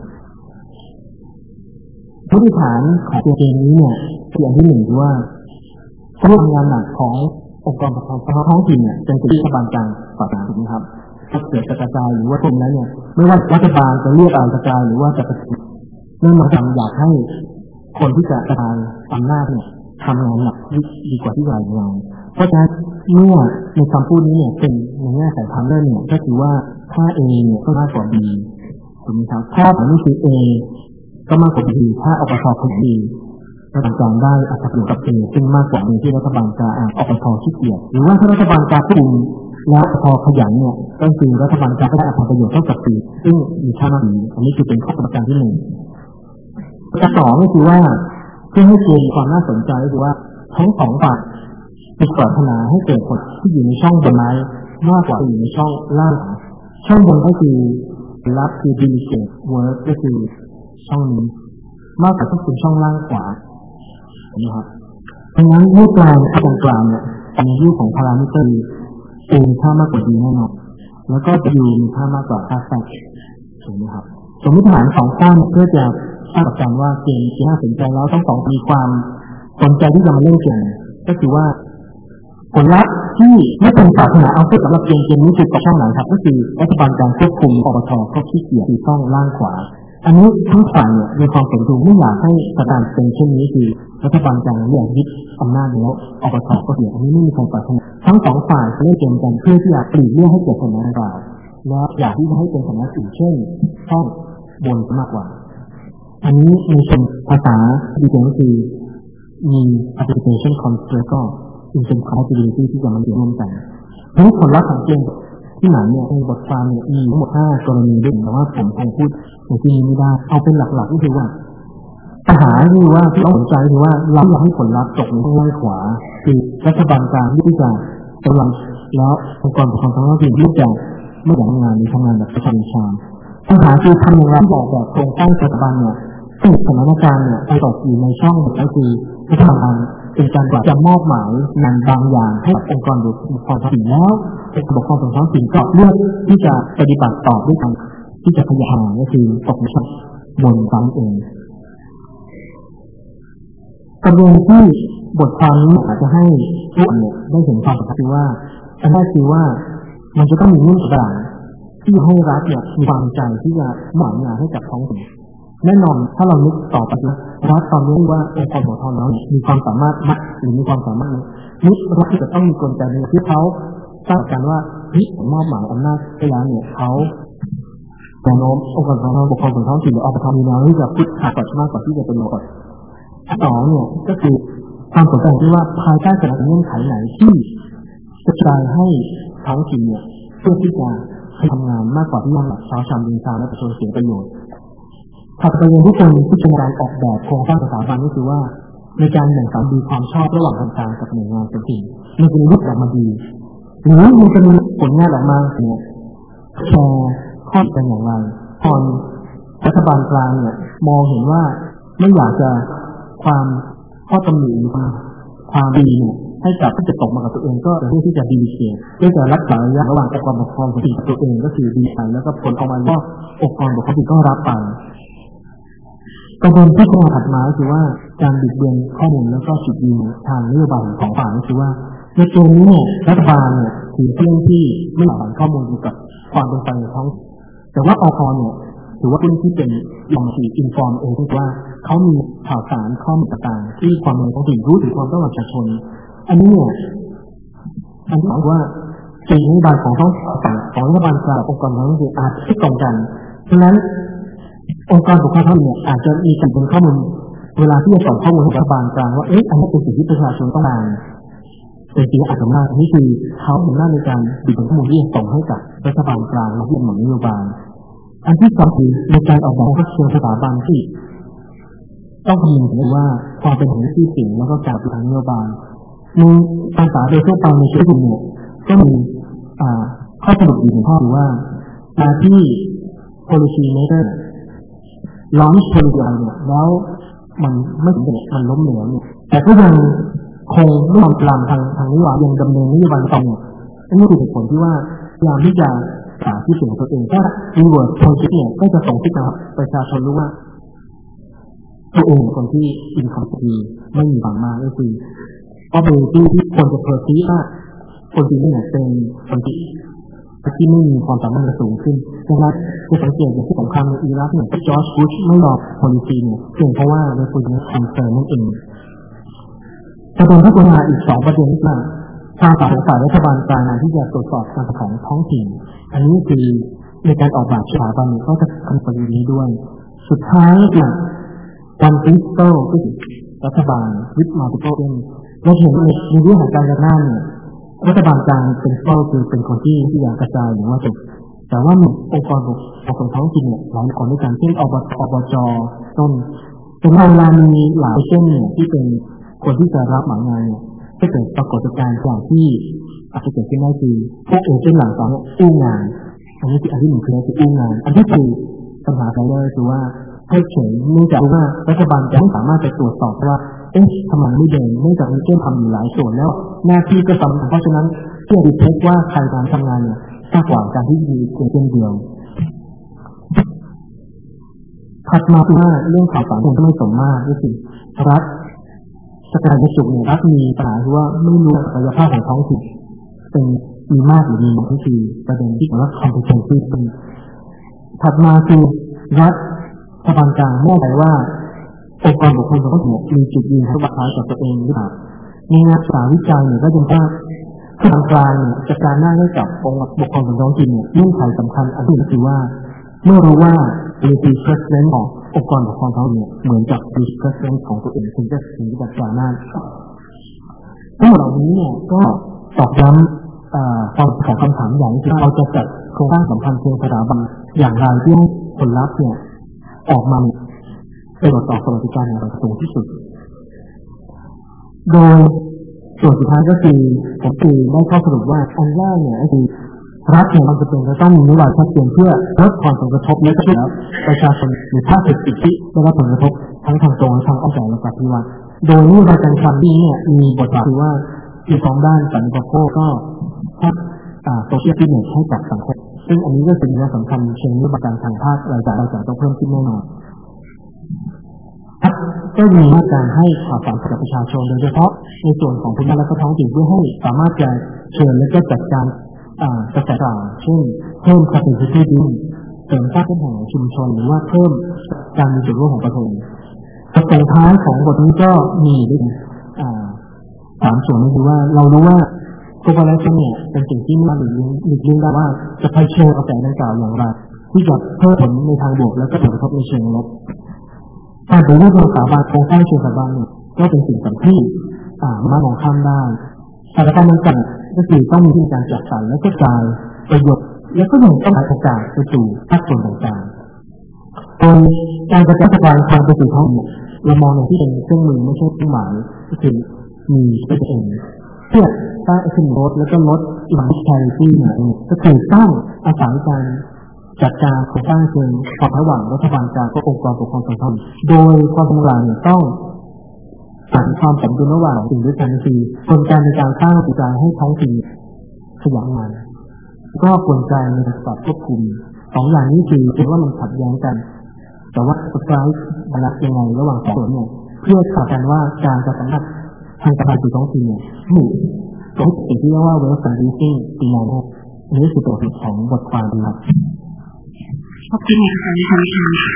พื้นฐานของตัวเองนี้เนี่ยคืออันที่หนึ่งคือว่าการทำงานหนักขององค์กรปกครองท้องถิ่นเนี่ยเป็นสิ่งที่รัฐบาลกลางฝ่ายถูกไหมครับถ้าเกิดกระจายหรือว่าตรงนั้นเนี่ยไม่ว่ารัฐบาลจะเรียกอะไรกระจายหรือว่าจะกระจายเนื่องมาจากอยากให้คนที่จะกระจายอำนาจเนี่ยทำงานหนักดีกว่าที่รายงานเพราะฉะนั้นเมื่อในคำพูดนี้เนี่ยเป็นในแง่สายพันธุ์เนี่ยก็คือว่าถ้า A เนี่ยก็มากกว่า B ถูกไหมครับถ้าอันนี้คือ A ก็มากกว่า B ถ้าอปทคือ B รัฐบาลได้อัตราประโยชน์กับ A ซึ่งมากกว่าที่รัฐบาลจะอปทขี้เกียจหรือว่าถ้ารัฐบาลจะคุมและพอขยันเนี่ยก็คือรัฐบาลจะได้อัตราประโยชน์เท่ากับปีซึ่งมีค่ามากดีอันนี้คือเป็นข้อประกันที่หนึ่งประการสองก็คือว่าเพื่อให้เกิดความน่าสนใจก็คือว่าทั้งสองฝ่ายมีปรารถนาให้เกิดผลที่อยู่ในช่องบนไม้มากกว่าอยู่ในช่องล่างช่องบนก็คือรับคือ delegate work ก็คือช่องนี้มากกว่าที่เป็นช่องล่างขวานะครับดังนั้นรูปกลางตรงกลางเนี่ยในรูปของพารามิเตอร์เองค่ามากกว่าดีแน่นอนแล้วก็จะอยู่มีค่ามากกว่าค่าแฟกถูกไหมครับสมมติฐานสองข้างเพื่อจะทราบกันว่าเกมที่น่าสนใจแล้วทั้งสองมีความสนใจที่จะมาเล่นเกมก็คือว่าผลลัพธ์ที่ไม่เป็นศาสนาเอาเพื่อสำหรับเกมเกมนี้คือต่อช่องไหนครับก็คือรัฐบาลการควบคุมอปทก็ขี้เกียจที่ช่องล่างขวาอันนี้ทั้งฝ่ายเนี่ยมีความสมดุลไม่อยากให้สถานเป็นเช่นนี้คือรัฐบาลกลางอยากยึดอำนาจแล้วอปทก็เสียอันนี้ไม่มีใครปรารถนาทั้งสองฝ่ายเล่นเกมกันเพื่อที่จะปลีกเลี่ยงให้เกิดผลดังกล่าวและอยากที่จะให้เป็นผลลัพธ์อื่นเช่นช่องบนมากกว่าอันนี้ในเชิงภาษาดีเด่นก็คือมี application constraint ก็ incompatibility ที่จะมาเกี่ยวร่วมกันทั้งผลลัพธ์ของเกมที่ไหนเนี่ยในบทความเนี่ยมีทั้งหมดห้ากรณีด้วยแต่ว่าผมคงพูดในที่นี้ไม่ได้เอาเป็นหลักๆก็คือว่าปัญหาคือว่าที่เราสนใจคือว่าเราอยากให้ผลลัพธ์ตกในช่องล่างขวาคือรัฐบาลกลางที่จะกำลังแล้วองค์กรปกครองท้องถิ่นที่จะไม่อยากทำงานหรือทำงานแบบประชาชนปัญหาคือทำอย่างไรบอกแบบโครงสร้างสถาบันเนี่ยซึ่งสถานการณ์เนี่ยไปตกอยู่ในช่องแบบก็คือรัฐบาลเป็นการจะมอบหมายงานบางอย่างให้องค์กรปกครองท้องถิ่นแล้วองค์กรปกครองท้องถิ่นก็เลือกที่จะปฏิบัติต่อด้วยกันที่จะขยายก็คือตกในช่องบนซ้ำเองประเด็นที่บทความนี้อาจจะให้ผู้อ่านได้เห็นความสำคัญคือว่าอันแรกคือว่ามันจะต้องมีเงื่อนไขที่ให้รัฐเนี่ยมีความใจที่จะมอบงานให้กับท้องถิ่นแน่นอนถ้าเรานึกต่อไปนะรัฐตอนนี้ว่าองค์กรปกครองแล้วมีความสามารถมัดหรือมีความสามารถนึกรัฐที่จะต้องมีกลไกในที่เขาสร้างกันว่าที่มอบหมายอำนาจไปแล้วเนี่ยเขาแนวโน้มองค์กรปกครองส่วนท้องถิ่นหรืออบตมีแนวที่จะพุทธศาสตร์มากกว่าที่จะเป็นโลกสองเนี่ยก็คือความสนใจที่ว่าภายใต้สถานเงื่อนไขไหนที่จะใจให้ท้องถิ่นเนี่ยเพื่อที่จะทำงานมากกว่าที่ยังหลักชาวชามดินซาและประชาชนเสียประโยชน์ถัดไปยังทุกคนที่เป็นการออกแบบโครงสร้างสถาบันก็คือว่าในการแบ่งสรรดีความชอบระหว่างทางการกับหน่วยงานท้องถิ่นมันจะมีรูปแบบมาดีหรือมันจะมีผลงานออกมาเนี่ยแชร์ข้อเป็นอย่างไรตอนรัฐบาลกลางเนี่ยมองเห็นว่าไม่อยากจะความข้อตำหนิหรือความดีเนี่ยให้กับที่จะตกมากับตัวเองก็เพื่อที่จะดีเสียเพื่อจะรักษาระยะระหว่างองค์กรปกครองของตัวเองก็คือดีไปแล้วก็ผลออกมาก็องค์กรปกครองก็รับไปประเด็นที่ข้อถัดมาคือว่าการบิดเบือนข้อมูลแล้วก็จุดยืนทางนโยบายของฝ่ายก็คือว่าในตัวนี้เนี่ยรัฐบาลเนี่ยถือเรื่องที่ไม่หลั่งข้อมูลเกี่ยวกับความเป็นไปในท้องแต่ว่าอพเนี่ยถือว่าเป็นที่เป็นยอมสีอินฟอร์มเองที่ว่าเขามีข่าวสารข้อมูลต่างๆที่ความเป็นท้องถิ่นรู้ถึงความต้องการประชาชนอันนี้เนี่ยอันที่บอกว่าสิ่งนโยบายของท้องถิ่นของรัฐบาลกลางองค์กรท้องถิ่นอาจจะไม่ตรงกันเพราะฉะนั้นองค์กรปกครองท้องถิ่นอาจจะมีการเป็นข้อมูลเวลาที่จะส่งข้อมูลให้รัฐบาลกลางว่าเอ๊ะอันนี้เป็นสิ่งที่ประชาชนต้องการเป็นสิ่งอาจจะมากนี่คือเขาเป็นหน้าในการบิดเบือนข้อมูลที่ส่งให้กับรัฐบาลกลางมาที่หน่วยนโยบายอันที่สองคือในการออกแบบเชิงสถาบันที่ต้องคำนึงถึงว่าความเป็นของที่สิ่งแล้วก็การทางนโยบายในภาษาโดยทั่วไปในชีวิตเนี่ยก็มีข้อสรุปอยู่ในข้อที่ว่าการที่ policy maker launch policy เนี่ยแล้วมันไม่สำเร็จมันล้มเหลวเนี่ยแต่ก็ยังคงไม่ยอมปรามทางทางนโยบายยังดำเนินนโยบายต่อเนี่ยนี่คือเหตุผลที่ว่าพยายามที่จะหาที่สิ่งตัวเองถ้า reward policy เนี่ยก็จะส่งที่กับประชาชนรู้ว่าตัวเองคนที่อินคัมดีไม่มีบางมากก็คือability ที่ควรจะเพอร์ซีว่าคนที่นี่เป็นคนที่ที่ไม่มีความสามารถสูงขึ้นดังนั้นจะสังเกตอย่างที่สำคัญในอิรักเนี่ยที่จอร์จบุชไม่รอ policy เนี่ยเพียงเพราะว่าในคนนี้คอนเซิร์นนั่นเองประเด็นที่ควรมาอีกสองประเด็นที่ว่าความสามารถฝ่ายรัฐบาลกลางที่จะตรวจสอบการของท้องถิ่นอันนี้คือในการออกแบบสถาบันก็จะทำประเด็นนี้ด้วยสุดท้ายเนี่ยการฟิสโต้ก็คือรัฐบาลวิทมาติโต้เองเราเห็นในเรื่องของการกระทำเนี่ยรัฐบาลกลางเป็นเป้าคือเป็นคนที่ที่อยากกระจายหรือว่าจะแต่ว่ามีองค์กรปกครองท้องถิ่นเนี่ยหลายคนด้วยกันเช่นอบอบจต้นเป็นเวลามีหลายเช่นเนี่ยที่เป็นคนที่จะรับหมายงานเนี่ยถ้าเกิดปรากฏการณ์อย่างที่อาจจะเกิดขึ้นได้คือพวกเอเจนต์หลังสองเนี่ยอู้งานอันนี้คืออันที่หนึ่งคือคืออู้งานอันที่สี่ปัญหาไปเลยคือว่าให้เฉยเนื่องจากว่ารัฐบาลจะไม่สามารถไปตรวจสอบว่าเอ๊ะทำไมไม่เดินเนื่องจากมีเรื่องทำอยู่หลายส่วนแล้วหน้าที่ก็สำคัญเพราะฉะนั้นเพื่อดีเทคว่าใครการทำงานเนี่ยมากกว่าการที่มีเพียงเดียวถัดมาคือว่าเรื่องข่าวสารที่ไม่สมมาตรก็คือรัฐสถานประจุเนี่ยรัฐมีปัญหาคือว่าไม่รู้ศักยภาพของท้องถิ่นเป็นมีมากหรือมีน้อยก็คือประเด็นที่ว่า competency เป็นถัดมาคือรัฐรัฐบาลกลางแน่ใจว่าองค์กรปกครองท้องถิ่นมีจุดยืนที่บังคับกับตัวเองหรือเปล่าในงานศึกษาวิจัยเนี่ยก็จะพบว่าทางกลางเนี่ยจะการหน้าให้กับองค์ปกครองท้องถิ่นเนี่ยเงื่อนไขสำคัญอันที่คือว่าเมื่อรู้ว่า represent ขององค์กรปกครองท้องถิ่นเหมือนกับ represent ของตัวเองถึงจะถึงจะการหน้าทั้งหมดเหล่านี้เนี่ยก็ตอกย้ำความสำคัญคำถามอย่างที่เราจะจัดโครงสร้างสัมพันธ์เชิงสถาบันอย่างไรที่ให้ผลลัพธ์เนี่ยออกมาเป็นต่อสวัสดิการอย่างสูงที่สุดโดยส่วนสุดท้ายก็คือผมคือได้ข้อสรุปว่าอันแรกเนี่ยก็คือรัฐเนี่ยมันจะเป็นจะต้องมีนโยบายชัดเจนเพื่อลดความผลกระทบและช่วยประชาชนหรือภาคเศรษฐกิจที่ได้รับผลกระทบทั้งทางตรงและทางอ้อมและปฏิวัติโดยนโยบายการคลังนี้เนี่ยมีบทบาทคือว่าในสองด้านสังคมก็พัฒนาโซเชียลบิสเนสให้กับสังคมซึ่งอันนี้ก็เป็นเรื่องสำคัญเชิงนโยบายการทางภาครายจ่ายรายจ่ายต้องเพิ่มขึ้นแน่นอนก็มีมาตรการให้ข่าวสารกับประชาชนโดยเฉพาะในส่วนของพื้นที่และท้องถิ่นเพื่อให้สามารถจะเชิญและก็จัดการกระแสข่าวเช่นเพิ่ม capacity building เสริมสร้างพื้นฐานชุมชนหรือว่าเพิ่มการมีส่วนร่วมของประชาชนประเด็นท้ายของบทนี้ก็มีด้วยสามส่วนก็คือว่าเรารู้ว่าโคเปอเรชั่นเนี่ยเป็นสิ่งที่ไม่หลีกเลี่ยงได้ว่าจะไปเชิญกระแสดังกล่าวอย่างไรที่จะเพิ่มผลในทางบวกแล้วก็ผลกระทบในเชิงลบการปฏิรูปสถาบันโครงสร้างเชิงสถาบันเนี่ยก็เป็นสิ่งสำคัญที่สามารถมองข้ามได้แต่การมันจัดก็คือต้องมีการจัดสรรและกระจายประโยชน์แล้วก็ยังต้องหาโอกาสไปสู่ภาคส่วนต่างๆโดยการกระจายการทางไปสู่ท้องถิ่นเรามองในที่เป็นเครื่องมือไม่ใช่เครื่องหมายก็คือมีเป็นเองเพื่อสร้างขึ้นลดแล้วก็ลดอินดิชาริตี้เนี่ยก็คือสร้างอาศัยการจัดการโครงสร้างเชิงความระหว่างรัฐบาลกลางกับองค์กรปกครองส่วนท้องถิ่นโดยความเป็นกลางเนี่ยต้องสร้างความสมดุลระหว่างสิ่งด้วยกันคือคนการในการสร้างกิจการให้ท้องถิ่นขยันงานก็กลไกในการควบคุมสองอย่างนี้คือคิดว่ามันขัดแย้งกันแต่ว่าสุดท้ายบาลานซ์ยังไงระหว่างสองส่วนเนี่ยเพื่อสร้างกันว่าการจัดสรรทางการสู่ท้องถิ่นเนี่ยถูกตรงสิ่งที่เรียกว่า wealth fundraising ปีนั้นอันนี้คือตัวของบทความครับขอบคุณอาจารย์ค่ะ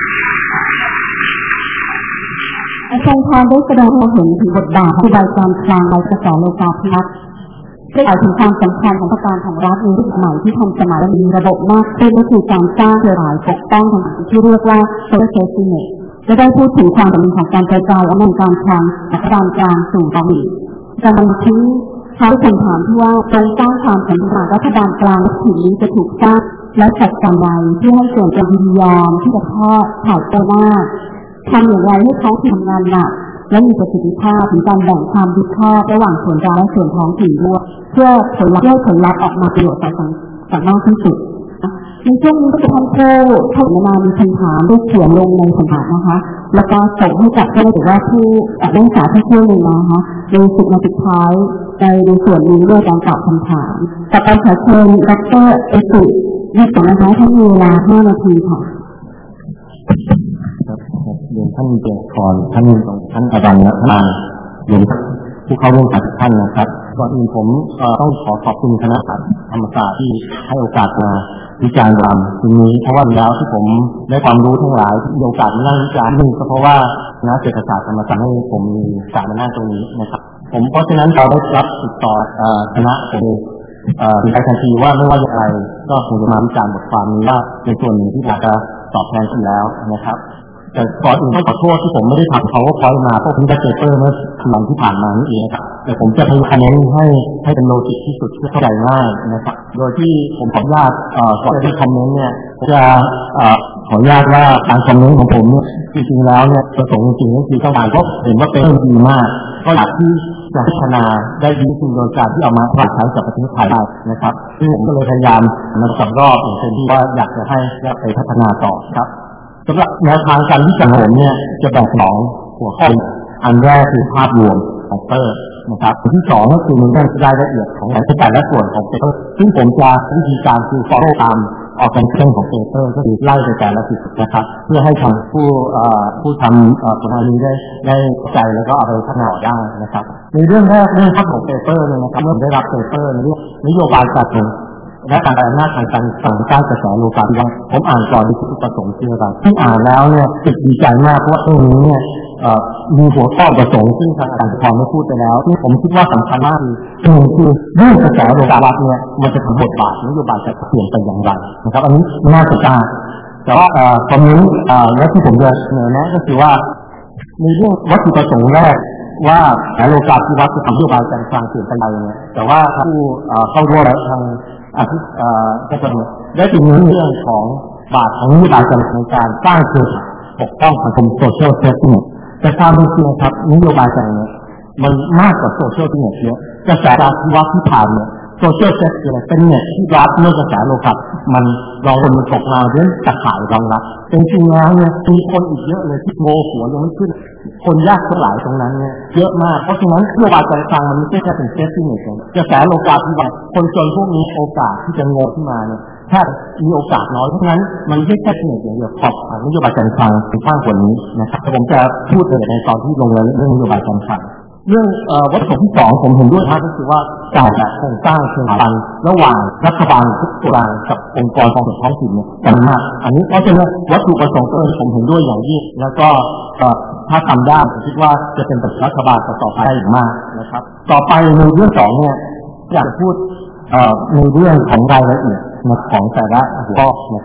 อาจารย์พรได้แสดงให้เห็นถึงบทบาทที่ใดการคลังในกระแสโลกาภิวัตน์ได้กล่าวถึงความสำคัญของประการของรัฐในรูปแบบใหม่ที่ทันสมัยและมีระบบมากขึ้นก็คือการสร้างเครือข่ายปกป้องทางที่เรียกว่า social safety net และได้พูดถึงความสำคัญของการกระจายอำนาจการคลังจากการกลางสู่ท้องถิ่นการบันทึกท้ายคำถามที่ว่าโครงสร้างความสัมพันธ์รัฐบาลกลางและถิ่นนี้จะถูกสร้างและจัดการใดเพื่อให้เกิดการยินยอมที่จะทอดถ่ายตัวหน้าทำอย่างไรให้ท้องถิ่นทำงานหนักและมีประสิทธิภาพในการแบ่งความผิดชอบระหว่างส่วนกลางและส่วนท้องถิ่นด้วยเพื่อผลลัพธ์เพื่อผลลัพธ์ออกมาประโยชน์ต่อสังคมมากที่สุดในช่วงนี้ก็จะท่านผู้ท่านนามีคำถามได้เขียนลงในสัมภาษณ์นะคะแล้วก็ส่งให้กับท่านหรือว่าผู้นักศึกษาที่เที่ยวเลยนะคะในสุดนาทีท้ายในในส่วนนี้ด้วยการตอบคำถามต่อไปขอเชิญดร.เอสุยืดต่อนะคะท่านมีเวลาห้านาทีค่ะครับเรียนท่านเจริญพรท่านท่านอาจารย์และท่านเรียนผู้เข้าร่วมการท่านนะครับก่อนอื่นผมต้องขอขอบคุณคณะธรรมศาสตร์ที่ให้โอกาสมาวิจารณ์รำตรงนี้เพราะว่าแล้วที่ผมได้ความรู้ทั้งหลายมีโอกาสมานั่งวิจารณ์นึงก็เพราะว่าคณะเศรษฐศาสตร์ธรรมศาสตร์ให้ผมมีโอกาสมานั่งตรงนี้นะครับผมเพราะฉะนั้นเราได้รับติดต่อคณะผมถึงทันทีว่าไม่ว่าอย่างไรก็คงจะมาวิจารณ์บทความนี้ว่าในส่วนหนึ่งที่อยากจะตอบแทนคุณแล้วนะครับแต่ก่อนอื่นต้องขอโทษที่ผมไม่ได้ทำเขาพอยมาเพราะผมจะเจอเปอร์เมื่อหลังที่ผ่านมานี่เองครับแต่ผมจะพยายามเน้นให้ให้เป็นโลจิกที่สุดเพื่อเข้าใจง่ายนะครับโดยที่ผมขออนุญาตก่อนที่คอมเมนต์เนี่ยจะขออนุญาตว่าการคอมเมนต์ของผมเนี่ยจริงๆแล้วเนี่ยประสงค์จริงๆก็คือต้องการก็เห็นว่าเป็นดีมากก็อยากที่จะพัฒนาได้ดีขึ้นโดยการที่เอามาปรับใช้กับประเทศไทยได้นะครับซึ่งผมก็เลยพยายามนำสำรอบอย่างเช่นที่ว่าอยากจะให้ไปพัฒนาต่อครับสำหรับแนวทางการวิจัยของผมเนี่ยจะแบ่งสองหัวข้ออันแรกคือภาพรวมของเปอร์นะครับอันที่สองก็คือมันได้รายละเอียดของแต่ละส่วนของเปอร์ซึ่งผมจะวิธีการคือ follow ตามออกเป็นเรื่องของเปเปอร์ก็คือไล่ไปแต่ละจุดนะครับเพื่อให้ทางผู้ผู้ทำผลงานนี้ได้ได้ใจแล้วก็เอาไปพัฒนาได้นะครับในเรื่องแรกเรื่องภาพของเปเปอร์เนี่ยนะครับเมื่อได้รับเปเปอร์ในเรื่องนโยบายจัดงและการอำนาจทางการสั่งการกระแสโลกาภิวัตน์ผมอ่านก่อนในจุดประสงค์คืออะไรที่อ่านแล้วเนี่ยติดดีใจมากเพราะว่าเรื่องนี้เนี่ยมีหัวข้อประสงค์ซึ่งทางอาจารย์พรได้พูดไปแล้วที่ผมคิดว่าสำคัญมากคือคือเรื่องกระแสโลกาภิวัตน์เนี่ยมันจะทำบทบาทนโยบายจะเปลี่ยนไปอย่างไรนะครับอันนี้น่าสนใจแต่ว่าตอนนี้และที่ผมจะเสนอแนะก็คือว่าในเรื่องวัตถุประสงค์แรกว่าแสโลกาภิวัตน์จะทำนโยบายการคลังเปลี่ยนไปอย่างไรแต่ว่าผู้เข้าร่วมทางอาทิตย์ก็จะได้ถึงเรื่องของบาทของนโยบายการในการสร้างเครือข่ายปกป้องสังคมโซเชียลเซฟตี้แต่ความเป็นจริงครับนโยบายการเนี่ยมันมากกว่าโซเชียลเน็ตเยอะกระแสการที่วัดที่ผ่านเนี่ยโซเชียลเซฟตี้เป็นเน็ตที่รับเมื่อกระแสโลกามันรองมันตกมาเรื่องตะข่ายรองรับจริงๆแล้วเนี่ยมีคนอีกเยอะเลยที่โง่หัวยังไม่ขึ้นคนยากทั้งหลายตรงนั้นเนี่ยเยอะมากเพราะฉะนั้นนโยบายการคลังมันไม่ใช่แค่เป็นเซฟตี้เน็ตกระแสโลกาภิวัตน์คนจนพวกนี้โอกาสที่จะโง่ขึ้นมาเนี่ยแค่มีโอกาสน้อยเพราะฉะนั้นมันไม่ใช่แค่เน็ตอย่างเดียวขอบนโยบายการคลังเป็นข้างกว่านี้นะครับผมจะพูดในตอนที่ลงรายละเอียดเรื่องนโยบายการคลังเรื่องวัตถุที่สองผมเห็นด้วยมากก็คือว่าการจัดโครงสร้างเชิงพันระหว่างรัฐบาลทุกส่วนกับองค์กรของท้องถิ่นเนี่ยกันมากอันนี้เพราะฉะนั้นวัตถุประสงค์เองผมเห็นด้วยอย่างยิ่งแล้วก็ถ้าทำได้ผมคิดว่าจะเป็นรัฐบาลต่อไปได้มากนะครับต่อไปในเรื่องสองเนี่ยอยากพูดในเรื่องของรายละเอียดของแต่ละหัวข้อนะครับ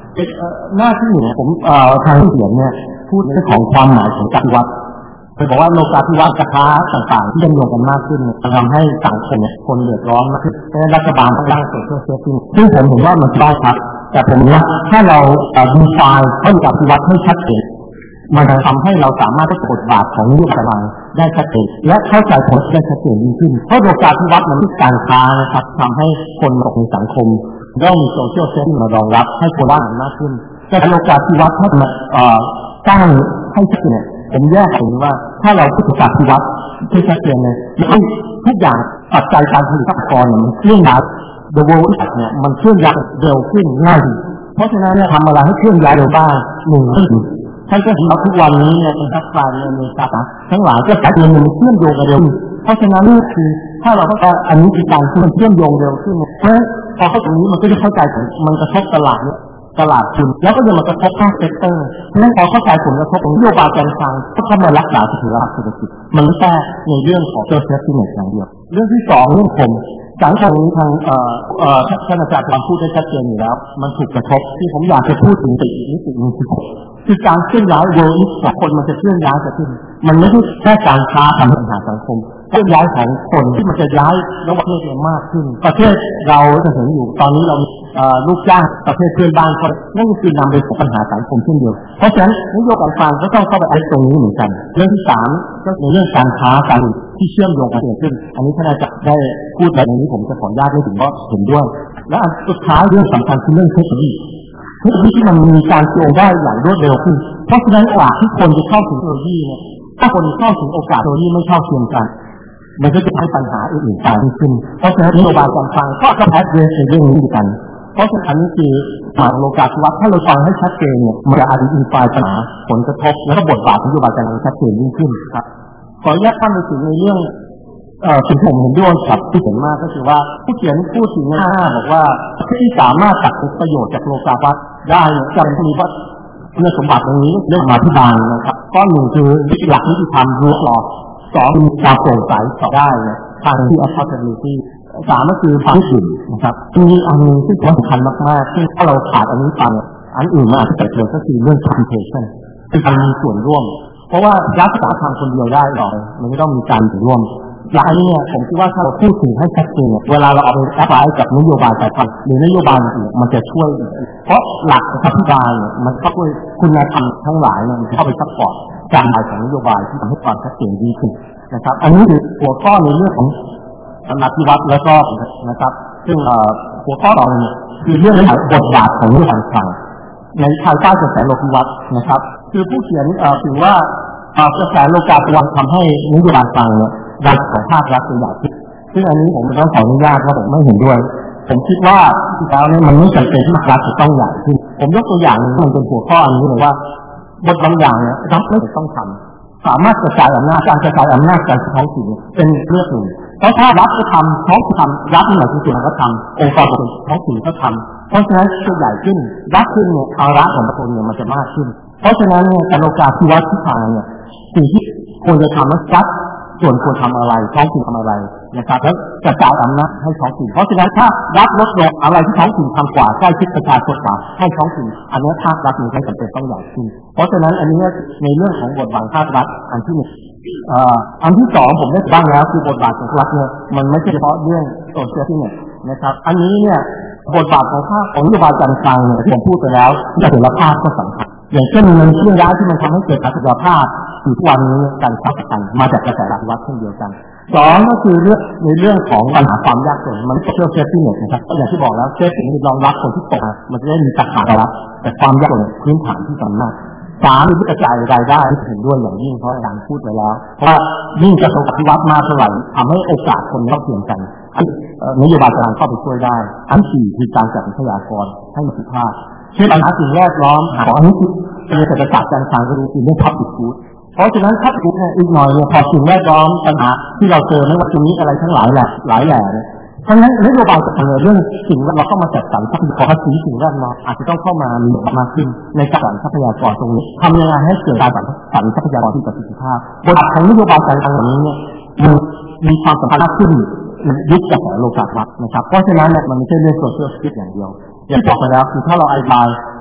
หน้าที่เนี่ยผมทางเขียนเนี่ยพูดเรื่องของความหมายของจักรวรรดิไปบอกว่าโลกาภิวัตน์กระทะต่างๆที่ดำเนินกันมากขึ้นทำให้สังคมเนี่ยคนเดือดร้อนมากขึ้นรัฐบาลต้องตั้งโซเชียลเซฟตี้ซึ่งผมเห็นว่ามันได้ครับแต่ผมว่าถ้าเราดีไซน์ให้โลกาภิวัตน์ให้ชัดเจนมันจะทำให้เราสามารถได้บทบาทของนโยบายได้ชัดเจนและเข้าใจผลได้ชัดเจนยิ่งขึ้นเพราะโลกาภิวัตน์มันเป็นการค้านะครับทำให้คนตกในสังคมต้องมีโซเชียลเซฟตี้มารองรับให้คนว่างมากขึ้นแต่โลกาภิวัตน์ถ้ามันตั้งให้ชัดเจนผมแยกเห็นว่าถ้าเราพูดถึงการพิวัตรที่ชัดเจนเลยทุกอย่างปัจจัยการผลิตทรัพยากรเนี่ยมันเคลื่อนย้าย the world เนี่ยมันเคลื่อนย้ายเร็วขึ้นง่ายเพราะฉะนั้นเนี่ยทำอะไรให้เคลื่อนย้ายเร็วบ้างหนึ่งท่านก็เห็นว่าทุกวันนี้เนี่ยเป็นทักษะในอเมริกาทั้งหลายก็การเงินมันเชื่อมโยงกันเร็วเพราะฉะนั้นนี่คือถ้าเราเข้าใจอันนี้คือการที่มันเชื่อมโยงเร็วขึ้นเพราะพอเข้าตรงนี้มันก็จะเข้าใจถึงมันกระทบตลาดเนี่ยตลาดทุนแล้วก็ยังมากระทบภาคเซกเตอร์เพราะฉะนั้นพอเข้าใจผลกระทบของนโยบายการคลังก็เข้ามารักษาเสถียรภาพเศรษฐกิจมันไม่แค่ในเรื่องของเซฟตี้เน็ตอย่างเดียวเรื่องที่สองเรื่องผมสังคมนี้ทางเอ่อเอ่อท่านอาจารย์ความพูดได้ชัดเจนอยู่แล้วมันถูกกระทบที่ผมอยากจะพูดถึงอีกนิดนึงคือคือการเคลื่อนย้ายเวิลด์ของคนมันจะเคลื่อนย้ายจะขึ้นมันไม่ใช่แค่การค้าทำให้ปัญหาสังคมเคลื่อนย้ายของคนที่มันจะย้ายระหว่างประเทศมากขึ้นประเทศเราจะเห็นอยู่ตอนนี้เราลูกจ้างประเทศเพื่อนบ้านเขานั่นก็คือนำไปสู่ปัญหาสังคมเช่นเดียวเพราะฉะนั้นนโยบายการก็ต้องเข้าไปไอ้ตรงนี้เหมือนกันเรื่องที่สามก็ในเรื่องการค้าการที่เชื่อมโยงกันเกิดขึ้นอันนี้ท่านอาจารย์ได้พูดไปในนี้ผมจะขออนุญาตไม่ถึงว่าเห็นด้วยและอันสุดท้ายเรื่องสำคัญคือเรื่องเทคโนโลยีเทคโนโลยีที่มันมีการโยงได้อย่างรวดเร็วขึ้นเพราะฉะนั้นโอกาสที่คนจะเข้าถึงเทคโนโลยีเนี่ยถ้าคนเข้าถึงโอกาสเทคโนโลยีไม่เท่าเทียมกันมันก็จะให้ปัญหาอื่นๆตามขึ้นเพราะฉะนั้นนโยบายการคลังก็จะแอดเรสในเรื่องนี้กันเพราะฉะนั้นนี่คือหมายโลกาภิวัตน์ถ้าเราฟังให้ชัดเจนเนี่ยมันจะอธิบายปัญหาผลกระทบและก็บทบาทนโยบายการคลังชัดเจนยิ่งขึ้นครับขออนุญาตท่านไปถึงในเรื่องเอ่อที่ผมเห็นด้วยกับที่เห็นมากก็คือว่าผู้เขียนพูดถึงหน้าบอกว่าที่สามารถตัดประโยชน์จากโลกาภิวัตน์ได้เนี่ยจะเป็นมีว่าคุณสมบัติตรงนี้เรื่องมาที่บางนะครับข้อหนึ่งคือวิธีหลักนิติธรรมรู้หลอกสองมีความโปร่งใสต่อได้เนี่ยทางที่ accountability สามก็คือความยืดนะครับมีอันนึงที่สำคัญมากๆที่ถ้าเราขาดอันนี้ไปอันอื่นมันอาจจะเกิดเลยก็คือเรื่อง participation คือการมีส่วนร่วมเพราะว่ารัฐบาลทำคนเดียวได้หรอกมันไม่ต้องมีการส่วนร่วมและอันนี้เนี่ยผมคิดว่าถ้าเราพูดถึงให้ชัดเจนเวลาเราเอาไปแอพพลายกับนโยบายการคลังหรือนโยบายอื่นมันจะช่วยเพราะหลักอธิบายเนี่ยมันเข้าไปคุณธรรมทั้งหลายเนี่ยมันเข้าไปซัพพอร์ตการหมายของนโยบายที่ทำให้ความชัดเจนดีขึ้นนะครับอันนี้คือหัวข้อในเรื่องของอภิวัตน์แล้วก็นะครับซึ่งหัวข้อต่อเนี่ยคือเรื่องของบทบาทของนโยบายการคลังในภายใต้กระแสโลกาภิวัตน์นะครับคือผู้เขียนถือว่ากระแสโลกาภิวัตน์ทำให้นโยบายการคลังเนี่ยดันของภาครัฐเป็นใหญ่ขึ้นซึ่งอันนี้ผมต้องขออนุญาตว่าผมไม่เห็นด้วยผมคิดว่าที่แล้วเนี่ยมันไม่จำเป็นที่ภาครัฐจะต้องใหญ่ขึ้นผมยกตัวอย่างนึงมันเป็นหัวข้ออันนี้เลยว่าบทบางอย่างเนี่ยรัฐไม่ต้องทำสามารถกระจายอำนาจการกระจายอำนาจการท้องถิ่นเป็นเรื่องหนึ่งเพราะถ้ารัฐจะทำท้องถิ่นทำรัฐหน่วยที่ส่วนก็ทำองค์กรท้องถิ่นก็ทำเพราะฉะนั้นจะใหญ่ขึ้นรัฐขึ้นเนี่ยภาระของประชาชนเนี่ยมันจะมากขึ้นเพราะฉะนั้นเนี่ยการโอกาสที่วัดที่ทางเนี่ยสิ่งที่ควรจะทำนั้นรัฐส่วนควรทำอะไรท้องถิ่นทำอะไรนะครับแล้วกระจายอำนาจให้ท้องถิ่นเพราะฉะนั้นถ้ารัฐลดลงอะไรที่ท้องถิ่นทำกว่าใกล้ชิดประชาชนกว่าให้ท้องถิ่นอันนี้ภาครัฐมีให้จำเป็นต้องใหญ่ขึ้นเพราะฉะนั้นอันนี้ในเรื่องของบทบาทภาครัฐอันที่หนึ่งอันที่สองผมได้บ้างแล้วคือบทบาทของรัฐเนี่ยมันไม่ใช่เฉพาะเรื่องโซเชียลที่เนี่ยนะครับอันนี้เนี่ยบทบาทของภาคของนโยบายการคลังเนี่ยที่ผมพูดไปแล้วเสถียรภาพก็สำคัญอย่างเช่นเงินเครื่องย้ายที่มันทำให้เกิดเสถียรภาพอยู่ทุกวันนี้การซับกันมาจากกระแสรัฐวัดเช่นเดียวกันสองก็คือเรื่องในเรื่องของปัญหาความยากจนมันเชื่อเซฟตี้เน็ตนะครับอย่างที่บอกแล้วเซฟตี้เน็ตรองรับคนที่ตกมันจะได้มีตะขาบรับแต่ความยากจนพื้นฐานที่สำคัญสามคือกระจายรายได้ที่เห็นด้วยอย่างยิ่งเพราะอาจารย์พูดไปแล้วเพราะว่ายิ่งกระทรวงอภิวัตน์มาเท่าไหร่ทำให้โอกาสคนเท่าเทียมกันนโยบายการเข้าไปช่วยได้อันสี่คือการจัดทรัพยากรให้มีคุณภาพเช่นปัญหาสิ่งแวดล้อมของอันนี้คือเป็นเศรษฐศาสตร์การคลังก็รู้คือเรื่อง public good เพราะฉะนั้นถ้าพูดเนี่ยอีกหน่อยเนี่ยพอสิ่งแวดล้อมปัญหาที่เราเจอไม่ว่าจะมีอะไรทั้งหลายแหละหลายแหล่เนี่ยเพราะฉะนั้นนโยบายจะทำเรื่องสิ่งแวดล้อมเข้ามาจัดสรรทรัพยากรภาษีสิ่งแวดล้อมอาจจะต้องเข้ามามีมากขึ้นในการจัดสรรทรัพยากรตรงนี้ทำยังไงให้เกิดการจัดสรรทรัพยากรที่มีประสิทธิภาพบทบาทของนโยบายการคลังนี้เนี่ยมันมีความสำคัญมากขึ้นยึดกระแสโลกาภิวัตน์นะครับเพราะฉะนั้นเนี่ยมันไม่ใช่เรื่องโซเชียลสกิลอย่างเดียวอย่างที่บอกไปแล้วคือถ้าเราอธิบาย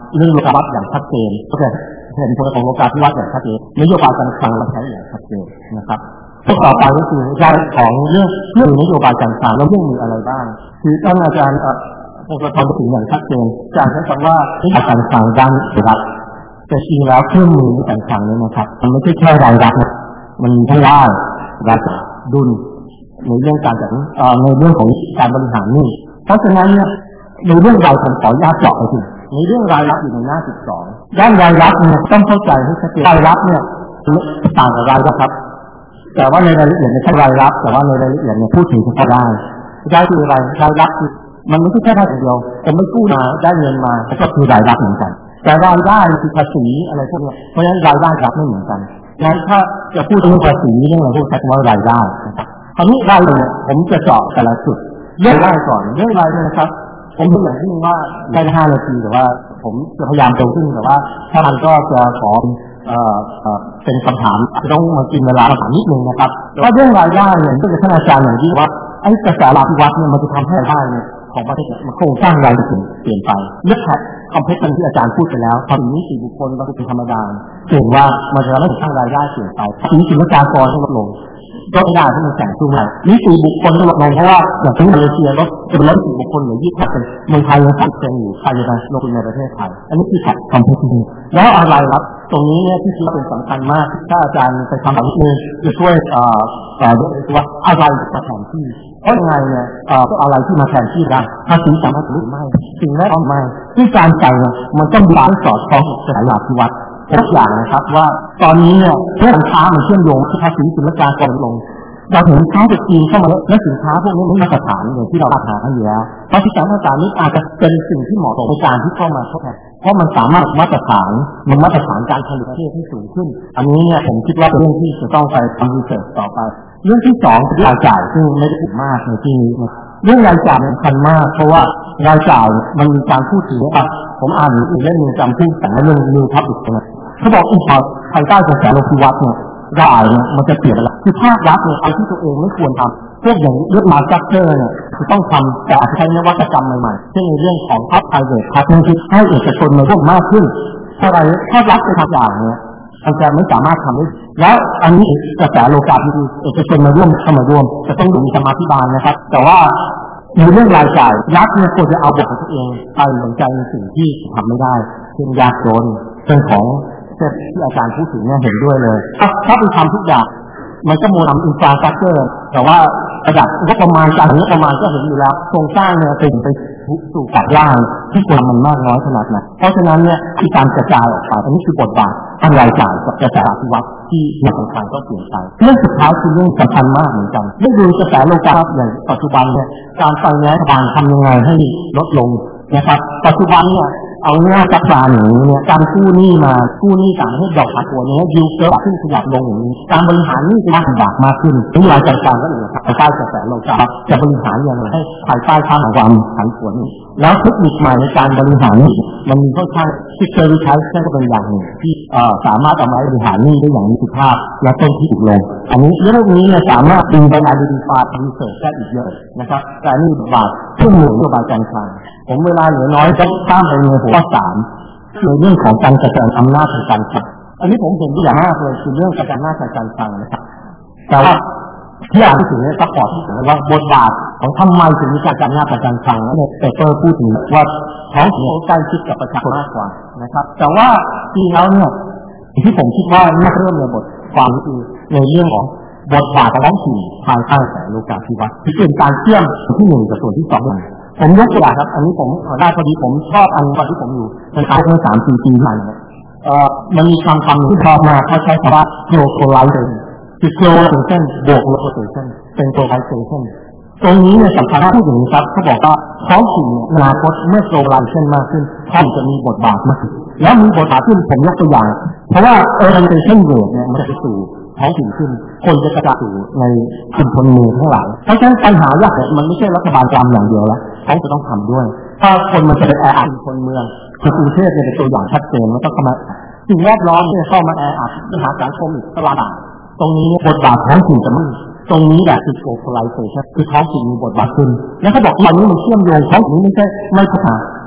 เรื่องโลกาภิวัตน์อย่างชัดเจนก็จะเห็นผลของโลกาภิวัตน์อย่างชัดเจนนโยบายการคลังเราใช้อย่างชัดเจนนะครับข้อต่อไปก็คือรายของเรื่องเรื่องนโยบายการคลังแล้วเรื่องมีอะไรบ้างคือท่านอาจารย์คงจะทำถึงอย่างชัดเจนจากใช้คำว่านโยบายการคลังด้านรัฐแต่จริงแล้วเครื่องมือในการคลังนี้นะครับมันไม่ใช่แค่รายรับมันมีทั้งรายรับดุลในเรื่องการจัดในเรื่องของการบริหารนี่เพราะฉะนั้นเนี่ยในเรื่องรายผมขออนุญาตเจาะไปถึงในเรื่องรายรับอยู่ในหน้าสิบสองด้านรายรับเนี่ยต้องเข้าใจให้ชัดเจนรายรับเนี่ยต่างกับรายรับครับแต่ว่าในรายละเอียดในขั้นรายรับแต่ว่าในรายละเอียดเนี่ยพูดถึงเฉพาะได้ได้คือรายรายรับคือมันไม่ใช่แค่ได้อย่างเดียวผมไม่กู้มาได้เงินมาก็คือรายรับเหมือนกันแต่รายได้คือภาษีอะไรพวกนี้เพราะฉะนั้นรายได้รับไม่เหมือนกันงั้นถ้าจะพูดถึงภาษีเรื่องอะไรพวกใช้คำว่ารายได้คราวนี้รายเนี่ยผมจะเจาะแต่ละจุดเรื่องรายก่อนเรื่องรายเนี่ยนะครับผมดูอย่างที่ว่าได้ห้านาทีแต่ว่าผมจะพยายามโตขึ้นแต่ว่าถ้ามันก็จะขอเอ่อเอ่อเป็นคำถามต้องมากินเวลาถามนิดนึงนะครับว่าเรื่องรายได้เนี่ยก็จะท่านอาจารย์อย่างที่ว่าไอ้กระแสรายวัดเนี่ยมันจะทำให้รายได้เนี่ยของประเทศมันโครงสร้างรายได้เปลี่ยนไปเลือกแท็กคอมเพล็กซ์ที่อาจารย์พูดไปแล้วพอถึงนิติบุคคลเราเป็นธรรมดาเห็นว่ามันจะทำให้สร้างรายได้เปลี่ยนไปทีนี้ศิลปากรที่ลดลงก็ไม่ได้ที่มันแข่งสู้ใหม่นิติบุคคลลดลงเพราะว่าอย่างที่มาเลเซียก็จะเป็นนิติบุคคลเหลือยี่สิบเปอร์เซ็นต์เมืองไทยยังสิบเปอร์เซ็นต์อยู่ใครจะลงทุนในประเทศไทยอันนี้คือแท็กคอมเพล็กซ์แล้วอะไรครับตรงนี้เนี่ยที่คิดว่าเป็นสำคัญมากถ้าอาจารย์ไปทำแบบนี้จะช่วยเอ่อเอ่อว่าอะไรจะแทนที่เพราะยังไงเนี่ยเอ่ออะไรที่มาแทนที่ได้ภาษีสามารถหรือไม่สิ่งแรกต้องไม่ที่การจ่ายมันต้องมีการสอดคล้องกับสายหลักที่วัดทุกอย่างนะครับว่าตอนนี้เนี่ยเรื่องค้ามันเชื่อมโยงที่ภาษีศุลกากรลงเราเห็นค้าจากจีนเข้ามาและสินค้าพวกนี้ไม่มาตรฐานอย่างที่เราราคากันอยู่แล้วเพราะที่การมาตรฐานนี้อาจจะเป็นสิ่งที่เหมาะสมในการที่เข้ามาทดแทนเพราะมันสามารถมาตรฐานมันมาตรฐานการผลิตประเทศที่สูงขึ้นอันนี้เนี่ยผมคิดว่าเป็นเรื่องที่จะต้องไปทำรีเสิร์ชต่อไปเรื่องที่สองคือรายจ่ายซึ่งไม่ได้ถูกมากในที่นี้เรื่องรายจ่ายสำคัญมากเพราะว่ารายจ่ายมันมีการพูดถึงว่าผมอ่านอีกเล่มนึงจำพูดแต่เรื่องนิวพับอีกนะเขาบอกอีกพอภายใต้กระแสโลกาภิวัตน์เนี่ยรายเนี่ยมันจะเปลี่ยนแล้วคือภาครัฐเนี่ยอะไรที่ตัวเองไม่ควรทำพวกอย่างเรื่องมาร์เก็ตเตอร์เนี่ยคือต้องทำแต่อาจจะใช้นวัตกรรมใหม่ๆเช่นในเรื่องของพับไพรเวทพับนั่นคือให้เอกชนมาร่วมมากขึ้นถ้าไรถ้ารัฐไปทำอย่างเนี่ยมันจะไม่สามารถทำได้แล้วอันนี้กระแสโลกาภิวัตน์เอกชนมาร่วมเข้ามาร่วมจะต้องมีสมาธิบาลนะครับแต่ว่าในเรื่องรายจ่ายรัฐเนี่ยควรจะเอาบทของตัวเองไปสนใจในสิ่งที่ทำไม่ได้เช่นยากจนเรื่องของที่อาจารย์พูดถึงเนี่ยเห็นด้วยเลยถ้าไปทำทุกอย่างมันก็โมดำอินฟราสตรัคเจอร์แต่ว่าระดับงบประมาณการงบประมาณก็เห็นอยู่แล้วโครงสร้างเนี่ยเป็นไปสู่กับล่างที่ควรมันมากน้อยขนาดไหนเพราะฉะนั้นเนี่ยที่การกระจายออกไปอันนี้คือบทบาททางรายจ่ายกับกระแสอภิวัตน์ที่มีสำคัญก็เปลี่ยนไปเรื่องสุดท้ายคือเรื่องสำคัญมากเหมือนกันเรื่องดูกระแสโลกาภิวัตน์อย่างปัจจุบันเนี่ยการไฟแนนซ์รัฐบาลทำยังไงให้ลดลงนะครับปัจจุบันเนี่ยเอาหน้าจับปลาอย่างนี้เนี่ยการกู้หนี้มากู้หนี้ต่างประเทศดอกผักตัวนี้ยูเกิร์ขึ้นขยับลงอย่างนี้การบริหารหนี้จะลำบากมากขึ้นทุกรายจัดการก็เหลือภายใต้กระแสโลกาภิวัตน์จะบริหารอย่างไรให้ภายใต้ข้ามความผันผวนแล้วเทคนิคใหม่ในการบริหารหนี้มันมีค่อนข้างที่เคยใช้แค่ก็เป็นอย่างหนึ่งที่สามารถเอามาบริหารหนี้ได้อย่างมีคุณภาพและต้นที่ถูกลงอันนี้เรื่องนี้เนี่ยสามารถดึงไปงานดีฟาร์รีเสิร์ชได้อีกเยอะนะครับแต่นี่บาทเครื่องมือนโยบายการคลังผมเวลาเหลือน้อยจะข้ามไปในหัวข้อสามในเรื่องของการกระจายอำนาจทางการคลังอันนี้ผมเห็นอย่างมากเลยคือเรื่องกระจายอำนาจทางการคลังนะครับแต่ว่าที่อ่านถึงเนี่ยซัพพอร์ตที่ถึงว่าบทบาทของทำไมถึงมีการกระจายอำนาจทางการคลังเนี่ยเปเปอร์พูดถึงว่าท้องถิ่นใกล้ชิดกับประชาชนมากกว่านะครับแต่ว่าจริงแล้วเนี่ยที่ผมคิดว่าน่าเริ่มในบทความคือในเรื่องของบทบาทท้องถิ่นภายใต้แสงโลกาภิวัตน์ที่เป็นการเชื่อมที่หนึ่งกับส่วนที่สองผมยกตัวอย่างครับอันนี้ผมได้พอดีผมชอบอันตอนที่ผมอยู่ในคลาสเมื่อสามสี่ปีมาเนี่ยเอ่อมันมีคำคำหนึ่งที่ชอบมากเขาใช้คำว่า globalization คือ globalization บวก localization เป็น globalization ตรงนี้เนี่ยสำคัญพูดอย่างนี้ครับเขาบอกว่าท้องถิ่นอนาคตเมื่อ globalization มากขึ้นท้องจะมีบทบาทมากขึ้นแล้วมีบทบาทขึ้นผมยกตัวอย่างเพราะว่า urbanization rate เนี่ยมันจะสู่ท้องถิ่นขึ้นคนจะกระจายสู่ในชุมชนเมืองทั้งหลายเพราะฉะนั้นปัญหาหลักเนี่ยมันไม่ใช่รัฐบาลกลางอย่างเดียวแล้วเขาจะต้องทำด้วยถ้าคนมันจะไปแออัดชุมชนเมืองคือกรุงเทพเนี่ยเป็นตัวอย่างชัดเจนว่าต้องเข้ามาสิ่งแวดล้อมเนี่ยเข้ามาแออัดปัญหาสังคมอีกตลาดตรงนี้บทบาทท้องถิ่นจะไม่ตรงนี้แหละคือ globalization คือท้องถิ่นมีบทบาทขึ้นแล้วเขาบอกวันนี้มันเชื่อมโยงท้องถิ่นไม่ใช่ไม่พัฒนา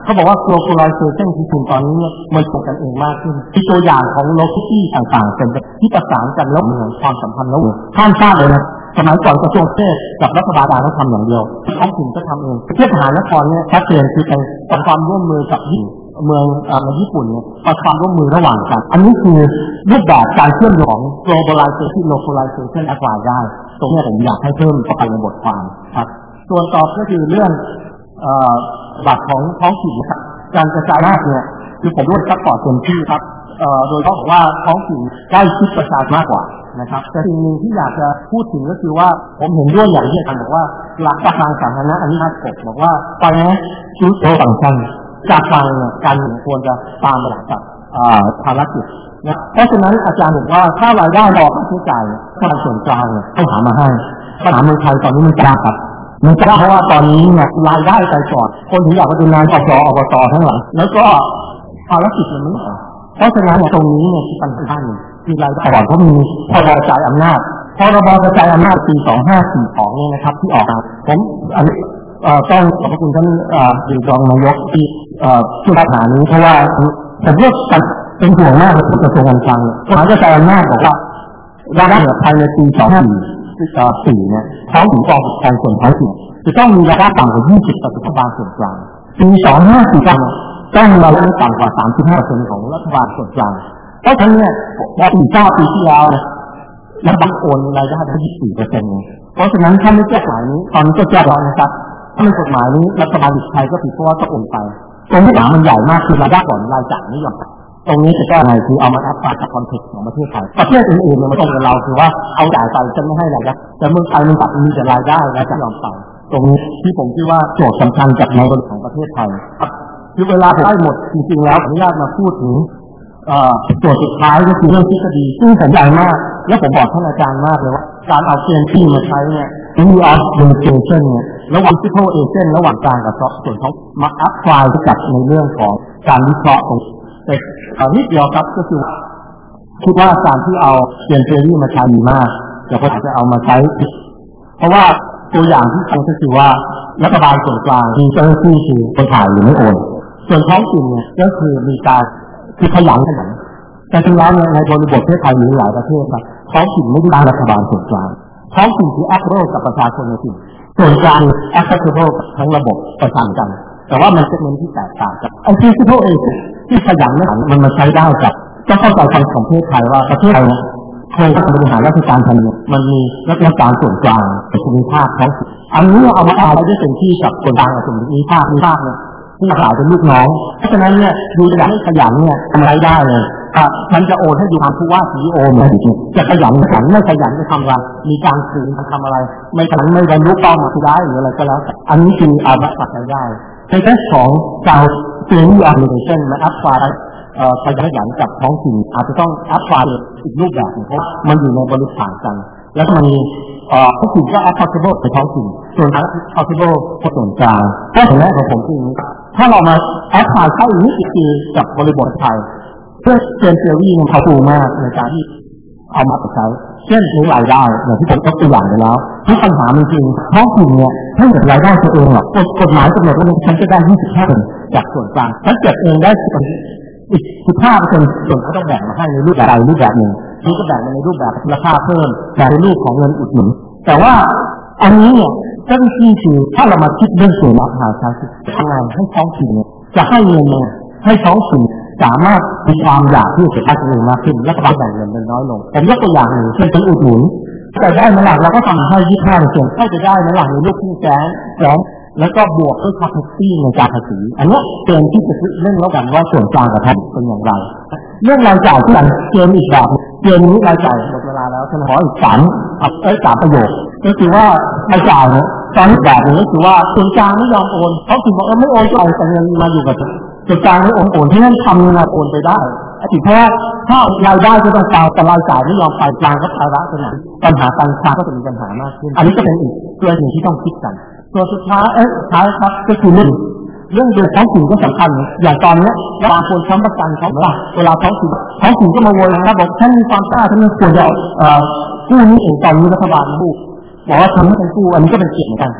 เขาบอกว่า globalization ที่ถึงตอนนี้เนี่ยมันเป็นกันเองมากขึ้นที่ตัวอย่างของ locality ต่างๆเป็นที่ประสานกันแล้วเหมือนความสัมพันธ์แล้วข้ามชาติเลยนะสมัยก่อนกระทรวงเทศกับรัฐบาลต่างเขาทำอย่างเดียวท้องถิ่นก็ทำเองเทศมหานครเนี่ยชัดเจนคือเป็นความร่วมมือกับเมืองในญี่ปุ่นเนี่ยประความร่วมมือระหว่างกันอันนี้คือรูปแบบการเชื่อมโยงของ globalization localization อากว่าได้ตรงนี้ผมอยากให้เพิ่มเข้าไปในบทความครับส่วนต่อก็คือเรื่องหลักของท้องถิ่นนะครับการกระจายอำนาจเนี่ยคือผมร่วมซัพพอร์ตเต็มที่ครับโดยต้องบอกว่าท้องถิ่นใกล้ชิดประชาชนมากกว่านะครับแต่สิ่งหนึ่งที่อยากจะพูดถึงก็คือว่าผมเห็นด้วยอย่างที่อาจารย์บอกว่าหลักประกันสาธารณะอันนี้น่ากดบอกว่าตอนนี้ชุดโตต่างกันจากฟังเนี่ยการควรจะตามหลักจากภารกิจนะเพราะฉะนั้นอาจารย์บอกว่าถ้ารายได้รอค่าใช้จ่ายทางส่วนกลางเนี่ยต้องหามาให้ปัญหาเมืองไทยตอนนี้มันจะครับมันจะเพราะว่าตอนนี้เนี่ยรายได้ไปก่อนคนถึงอยากไปดูงานอบจอบตทั้งหลังแล้วก็ภารกิจมันไม่พอเพราะฉะนั้นตรงนี้เนี่ยคือปัญหาหนึ่งคือรายได้ก่อนเขามีพรบกระจายอำนาจพรบกระจายอำนาจปีสองห้าสี่สองเนี่ยนะครับที่ออกมาผมอันนี้ต้องขอบพระคุณท่านดีรองนายกที่ช่วยปัญหานี้เพราะว่าผมเลือกเป็นห่วงมากกับกระทรวงการคลังกฎหมายกระจายอำนาจบอกว่ารายได้ภายในปีสองห้าสี่เนี่ยท้องถิ่นกองปกครองส่วนท้องถิ่นจะต้องมีรายได้ต่ำกว่ายี่สิบต่อรัฐบาลส่วนกลางปีสองห้าสี่ต้องต้องมีรายได้ต่ำกว่าสามสิบห้าเปอร์เซ็นต์ของรัฐบาลส่วนกลางเพราะฉะนั้นเนี่ยพอปีเก้าปีที่แล้วรัฐบาลโอนรายได้ได้ยี่สิบสี่เปอร์เซ็นต์เพราะฉะนั้นถ้าไม่แก้กฎหมายนี้ตอนนี้ก็แก้แล้วนะครับถ้าไม่กฎหมายนี้รัฐบาลไทยก็ผิดเพราะว่าต้องโอนไปตรงนี้มันใหญ่มากคือรายได้ก่อนรายจ่ายนี่หรอกตรงนี้จะแก้ไงคือเอามาแอพพลายกับคอนเทกต์ของประเทศไทยประเทศอื่นๆเนี่ยมันตรงกับเราคือว่าเอาจ่ายไปจะไม่ให้รายได้แต่เมืองไทยมันตัดมีแต่รายได้รายจ่ายยอมไปตรงนี้ที่ผมคิดว่าโจทย์สำคัญจากในบริบทของประเทศไทยคือเวลาผมได้หมดจริงๆแล้วอนุญาตมาพูดถึงโจทย์สุดท้ายก็คือเรื่องทฤษฎีซึ่งผมใหญ่มากและผมบอกท่านอาจารย์มากเลยว่าการเอาเกณฑ์ที่มาใช้เนี่ย theory of limitation เนี่ยระหว่าง physical agent ระหว่างกลางกับส่วนของมา apply กับในเรื่องของการวิเคราะห์ของแต่นิดเดียวครับก็คือคิดว่าการที่เอาเกณฑ์ theory มาใช้ดีมากแต่ก็อาจจะเอามาใช้เพราะว่าตัวอย่างที่ฟังก็คือว่ารัฐบาลส่วนกลางมีเจ้าหน้าที่คือคนถ่ายหรือไม่โอนส่วนท้องถิ่นเนี่ยก็คือมีการคือขยันขยันแต่จริงแล้วในบริบทประเทศไทยมีหลายประเทศครับท้องถิ่นไม่ได้รัฐบาลส่วนกลางท้องถิ่นคือ accountable กับประชาชนในถิ่นส่วนกลาง accountable กับทั้งระบบประสานกันแต่ว่ามันเป็นเงินที่แตกต่างกันไอ้ physical agent ที่ขยันไม่ขยันมันมาใช้ได้กับต้องเข้าใจความของประเทศไทยว่าประเทศไทยโครงการบริหารราชการแผ่นดินมันมีรัฐการส่วนกลางในภูมิภาคท้องถิ่นอันนี้เอามาเอาได้เต็มที่กับส่วนกลางกับส่วนภูมิภาคภูมิภาคเนี่ยที่ขายเป็นลูกน้องเพราะฉะนั้นเนี่ยดูอยากให้ขยันเนี่ยทำไรได้เลยอ่ะมันจะโอนให้ดูทางผู้ว่าซีอีโอเหมือนกันจะขยันขยันไม่ขยันจะทำอะไรมีการคืนทำอะไรไม่ขยันไม่บรรลุเป้าหมายที่ได้หรืออะไรก็แล้วอันนี้คือเอามาตัดได้ในแง่ของการเตือนที่ application มาอัพไฟล์ขยันขยันกับท้องถิ่นอาจจะต้องอัพไฟล์อีกรูปแบบเพราะมันอยู่ในบริบทกันแล้วก็มีท้องถิ่นก็ applicable ในท้องถิ่นส่วน applicable ก็ส่วนกลางก็ถึงแม้ของผมคือถ้าเรามาแอพพลายเข้าอีกนิดคือกับบริบทไทยเพื่อเกณฑ์เทอรี่มันเขาดูมากในการที่เอามาใช้เช่นในรายได้อย่างที่ผมยกตัวอย่างไปแล้วที่ปัญหามันจริงท้องถิ่นเนี่ยถ้าเกิดรายได้ตัวเองหรอกกฎหมายกำหนดว่าฉันจะได้ ยี่สิบห้าเปอร์เซ็นต์ จากส่วนกลางถ้าเกิดเองได้อีก สิบห้าเปอร์เซ็นต์ ส่วนเขาต้องแบ่งมาให้ในรูปแบบใดรูปแบบหนึ่งนี่ก็แบ่งมาในรูปแบบราคาเพิ่มแต่ในรูปของเงินอุดหนุนแต่ว่าอันนี้เนี่ยเจ้าหน้าที่คือถ้าเรามาคิดเรื่องส่วนราคาใช้ทำงานให้ท้องถิ่นเนี่ยจะให้เงินเนี่ยให้ท้องถิ่นสามารถมีความอยากที่จะพัฒนามากขึ้นและก็แบ่งเงินเป็นน้อยลงผมยกตัวอย่างหนึ่งเช่นเป็นอุดหนุนแต่ได้เมื่อไหร่เราก็ทำให้ยี่สิบห้าเปอร์เซ็นต์ถ้าจะได้เมื่อไหร่ในลูกที่แจ้งแจ้งแล้วก็บวกด้วยค่าแท็กซี่ในการภาษีอันนี้เกณฑ์ที่จะเรื่องแล้วกันว่าส่วนกลางกับท้องเป็นอย่างไรเรื่องรายจ่ายที่เกณฑ์อีกแบบเกณฑ์นี้รายจ่ายหมดเวลาแล้วฉันขออีกสามเอ้ยสามประโยคก็คือว่ารายจ่ายเนี่ยตอนนี้แบบนี้ก็คือว่าส่วนกลางไม่ยอมโอนเขาถึงบอกเออไม่โอนก็เอาแต่เงินมาอยู่กับส่วนกลางไม่โอนโอนที่นั่นทำเงินโอนไปได้ถึงแค่ถ้ารายได้ก็ต้องตามแต่รายจ่ายไม่ยอมไปกลางก็ภาระขนาดปัญหาการค้าก็จะมีปัญหามากขึ้นอันนี้ก็เป็นอีกตัวหนึ่งที่ต้องคิดกันตัวสุดท้ายเอ๊ะท้ายครับก็คือเรื่องเรื่องโดยท้องถิ่นก็สำคัญอย่างตอนนี้บางคนค้ำประกันเขาว่าเวลาท้องถิ่นท้องถิ่นก็มาโวยนะบอกฉันมีความกล้าฉันไม่ควรจะกู้นี้เองตอนนี้รัฐบาลกู้บอกว่าทำให้เป็นกู้อันนี้ก็เป็นเกียรติเหมือนกัน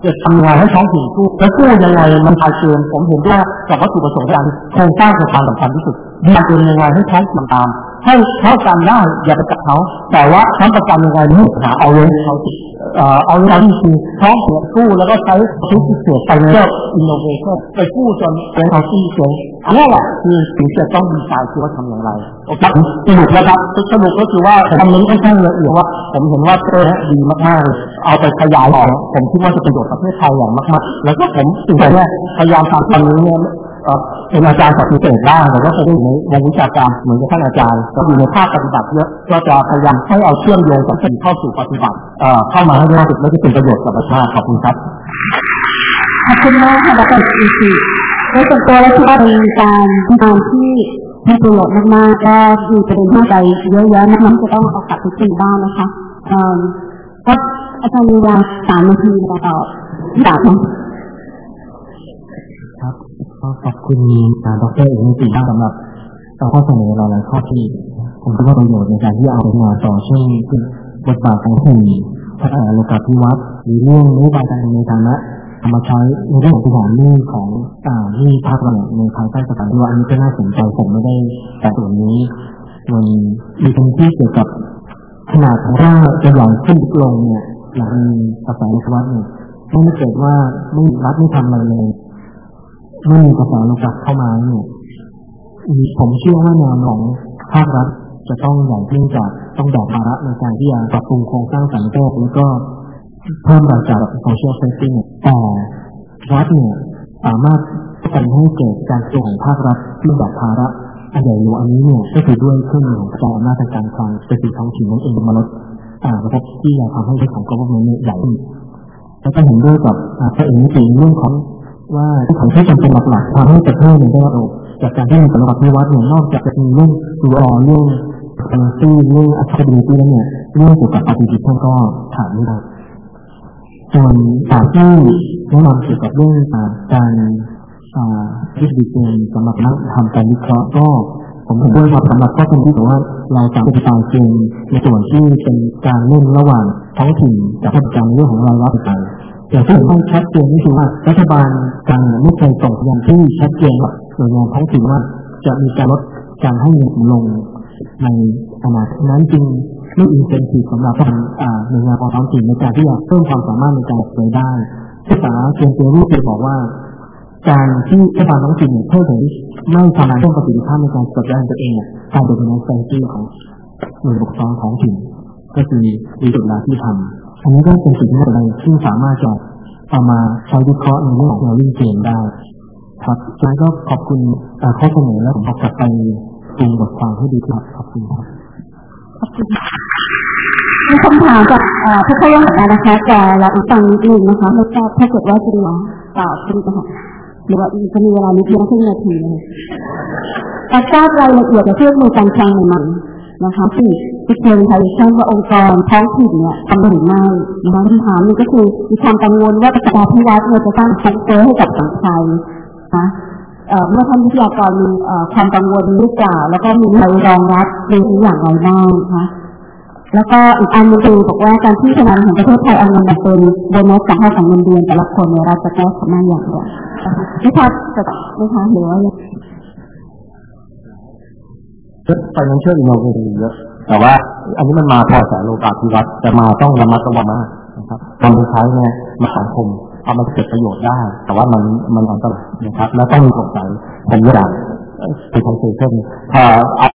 จะทำยังไงให้ท้องถิ่นสู้และสู้ยังไงมันคลายเกมผมเห็นว่ากับวัตถุประสงค์การโครงสร้างสำคัญสำคัญที่สุดดีเป็นยังไงให้ท้องถิ่นตามให้เขาจำได้อย่าไปจับเขาแต่ว่าทั้งประกันยังไงนี่หาเอาเรื่องเขาเอ่อเอาเรื่องที่คือท้องถิ่นสู้แล้วก็ใช้ทุกสิ่งเสียไปเรื่องอินโนเวชั่นไปสู้จนเป็นเขาที่เจ๋งอันนี้แหละคือสิ่งที่จะต้องดีไซน์คือว่าทำอย่างไรโอเคสรุปแล้วครับสรุปก็คือว่าคำนี้ค่อนข้างละเอียดว่าผมเห็นว่าเต้ดีมากๆเลยเอาไปขยายต่อผมคิดว่าจะประโยชน์ประเทศไทยอย่างมากๆแล้วก็ผมสิ่งที่เนี่ยพยายามทำตอนนี้เนี่ยเป็นอาจารย์ปฏิเสธบ้างแต่ก็จะได้อยู่ในวงวิชาการเหมือนกับท่านอาจารย์ก็อยู่ในภาคปฏิบัติเยอะก็จะพยายามให้เอาเชื่อมโยงจากสิ่งเข้าสู่ปฏิบัติเข้ามาให้ได้และจะเป็นประโยชน์กับประชาชนขอบคุณครับขอบคุณมากค่ะดร.อีซีในส่วนตัวแล้วคิดว่าเป็นการงานที่มีประโยชน์มากๆก็มีประเด็นที่ใจเยอะแยะน้ำจะต้องเอากลับไปคุยบ้างนะคะก็อาจารย์มีเวลาสามนาทีมาตอบถามครับก็ขอบคุณดร.เอกนิติมากสำหรับข้อเสนอเราหลายข้อที่ผมคิดว่าประโยชน์ในการที่เอาไปมาต่อช่วยบทบาทของผู้พัฒนาโลกาภิวัตน์หรือเรื่องนโยบายการในฐานะเอามาใช้ในเรื่องของปัญหาเรื่องของอ่าที่ภาครัฐในภายใต้สถานการณ์อันนี้ก็น่าสนใจผมไม่ได้แต่ส่วนนี้มันมีตรงที่เกี่ยวกับขนาดของร่างจะใหญ่ขึ้นลงเนี่ยหลังมีกระแสโลกาภิวัตน์เนี่ยไม่เกิดว่าไม่รัฐไม่ทำอะไรเลยไม่มีกระแสโลกาเข้ามาเนี่ยผมเชื่อว่าแนวของภาครัฐจะต้องใหญ่ขึ้นจากต้องแบกภาระในการที่จะปรับปรุงโครงสร้างสังคมแล้วก็เพิ่มรายจ่ายแบบโซเชียลเซฟตี้เนี่ยแต่รัฐเนี่ยสามารถทำให้เกิดการส่งของภาครัฐที่แบกภาระอันใหญ่หลวงอันนี้เนี่ยก็คือด้วยเครื่องมือของการอำนาจทางการคลังเป็นสิ่งท้องถิ่นนั่นเองมาลดอ่าระบบที่จะทำให้เรื่องของกบฏเนี่ยใหญ่ขึ้นแล้วก็เห็นด้วยกับพระเอกนิติเรื่องของว่าที่ของที่จำเป็นหลักๆทำให้ประเทศเนี่ยได้รับจากการที่มีสำหรับพิวัตรเนี่ยนอกจากจะมีเรื่องตัวรอเรื่องคอนซีเรื่องอัคดีที่แล้วเนี่ยเรื่องเกี่ยวกับปฏิบัติท่านก็ถามไม่ได้ส่วนสายที่แนะนำเกี่ยวกับเรื่องการวิธีเกณฑ์สำหรับนักทำการวิเคราะห์ก็ผมเห็นด้วยครับสำหรับข้อเสนอที่บอกว่าเราจะเป็นการเกณฑ์ในส่วนที่เป็นการเล่นระหว่างท้องถิ่นกับราชการในเรื่องของรายรับต่างอย่างที่ต้องชัดเจนนี่คือว่ารัฐบาลกลางไม่เคยส่งสัญญาณที่ชัดเจนว่าหน่วยงานท้องถิ่นว่าจะมีการลดการให้เงินลงในอนาคตนั้นจริงไม่อินเซนทีฟสำหรับหน่วยงานของท้องถิ่นในการที่จะเพิ่มความสามารถในการเผยได้ภาษาเชิงเทอรี่เคยบอกว่าการที่รัฐบาลท้องถิ่นเพิ่มเผยไม่ทำงานเพิ่มประสิทธิภาพในการจัดการตัวเองการเป็นในเซนตี้ของหน่วยปกครองท้องถิ่นก็คือมีจุดลาที่ทำอันนี้ก็เป็นสิ่งที่อะไรที่สามารถจะเอามาใช้วิเคราะห์ในเรื่องของแนววิ่งเกมได้ครับแล้วก็ขอบคุณข้อเสนอและผมจะไปปรุงบทความให้ดีครับขอบคุณครับขอบคุณมีคำถามจากผู้เข้าร่วมการนะคะแต่เราอีกฝั่งนิดนึงนะคะไม่ทราบถ้าเกิดว่าจะมีตอบคุณจะหรือว่าจะมีเวลานิดเดียวครึ่งนาทีเลยแต่ทราบรายละเอียดในเรื่องมือการคลังใหม่ๆนะคะที่ที่เชิงไทยช่างว่าองค์กรท้องถิ่นเนี่ยทำได้หรือไม่นะคะคำถามนี้ก็คือมีความกังวลว่าประชาธิปไตยเนี่ยจะสร้างความเฟ้อให้กับสังคมไทยนะเมื่อท่านวิทยากรมีความกังวลหรือเปล่าแล้วก็มีใครรองรับในนี้อย่างไรบ้างนะคะแล้วก็อีกอันนึงคือบอกว่าการที่ธนาคารแห่งประเทศไทยเอาเงินมาเป็นโบนัสจากค่าของเงินเดือนแต่ละคนเนี่ยเราจะแก้ปัญหาอย่างไรไม่ทัดจะไม่ทัดหรือว่าไปนั้นเชื่ออินโนเวทีเยอะแต่ว่าอันนี้มันมาพอสายโลกาภิวัตน์แต่มาต้องระมัดระวังมากนะครับการใช้เนี่ยมาสังคมเอามาเกิดประโยชน์ได้แต่ว่ามันมันอันตรายนะครับแล้วต้องมีกฎหมายผมอยากไปทำเซสชั่น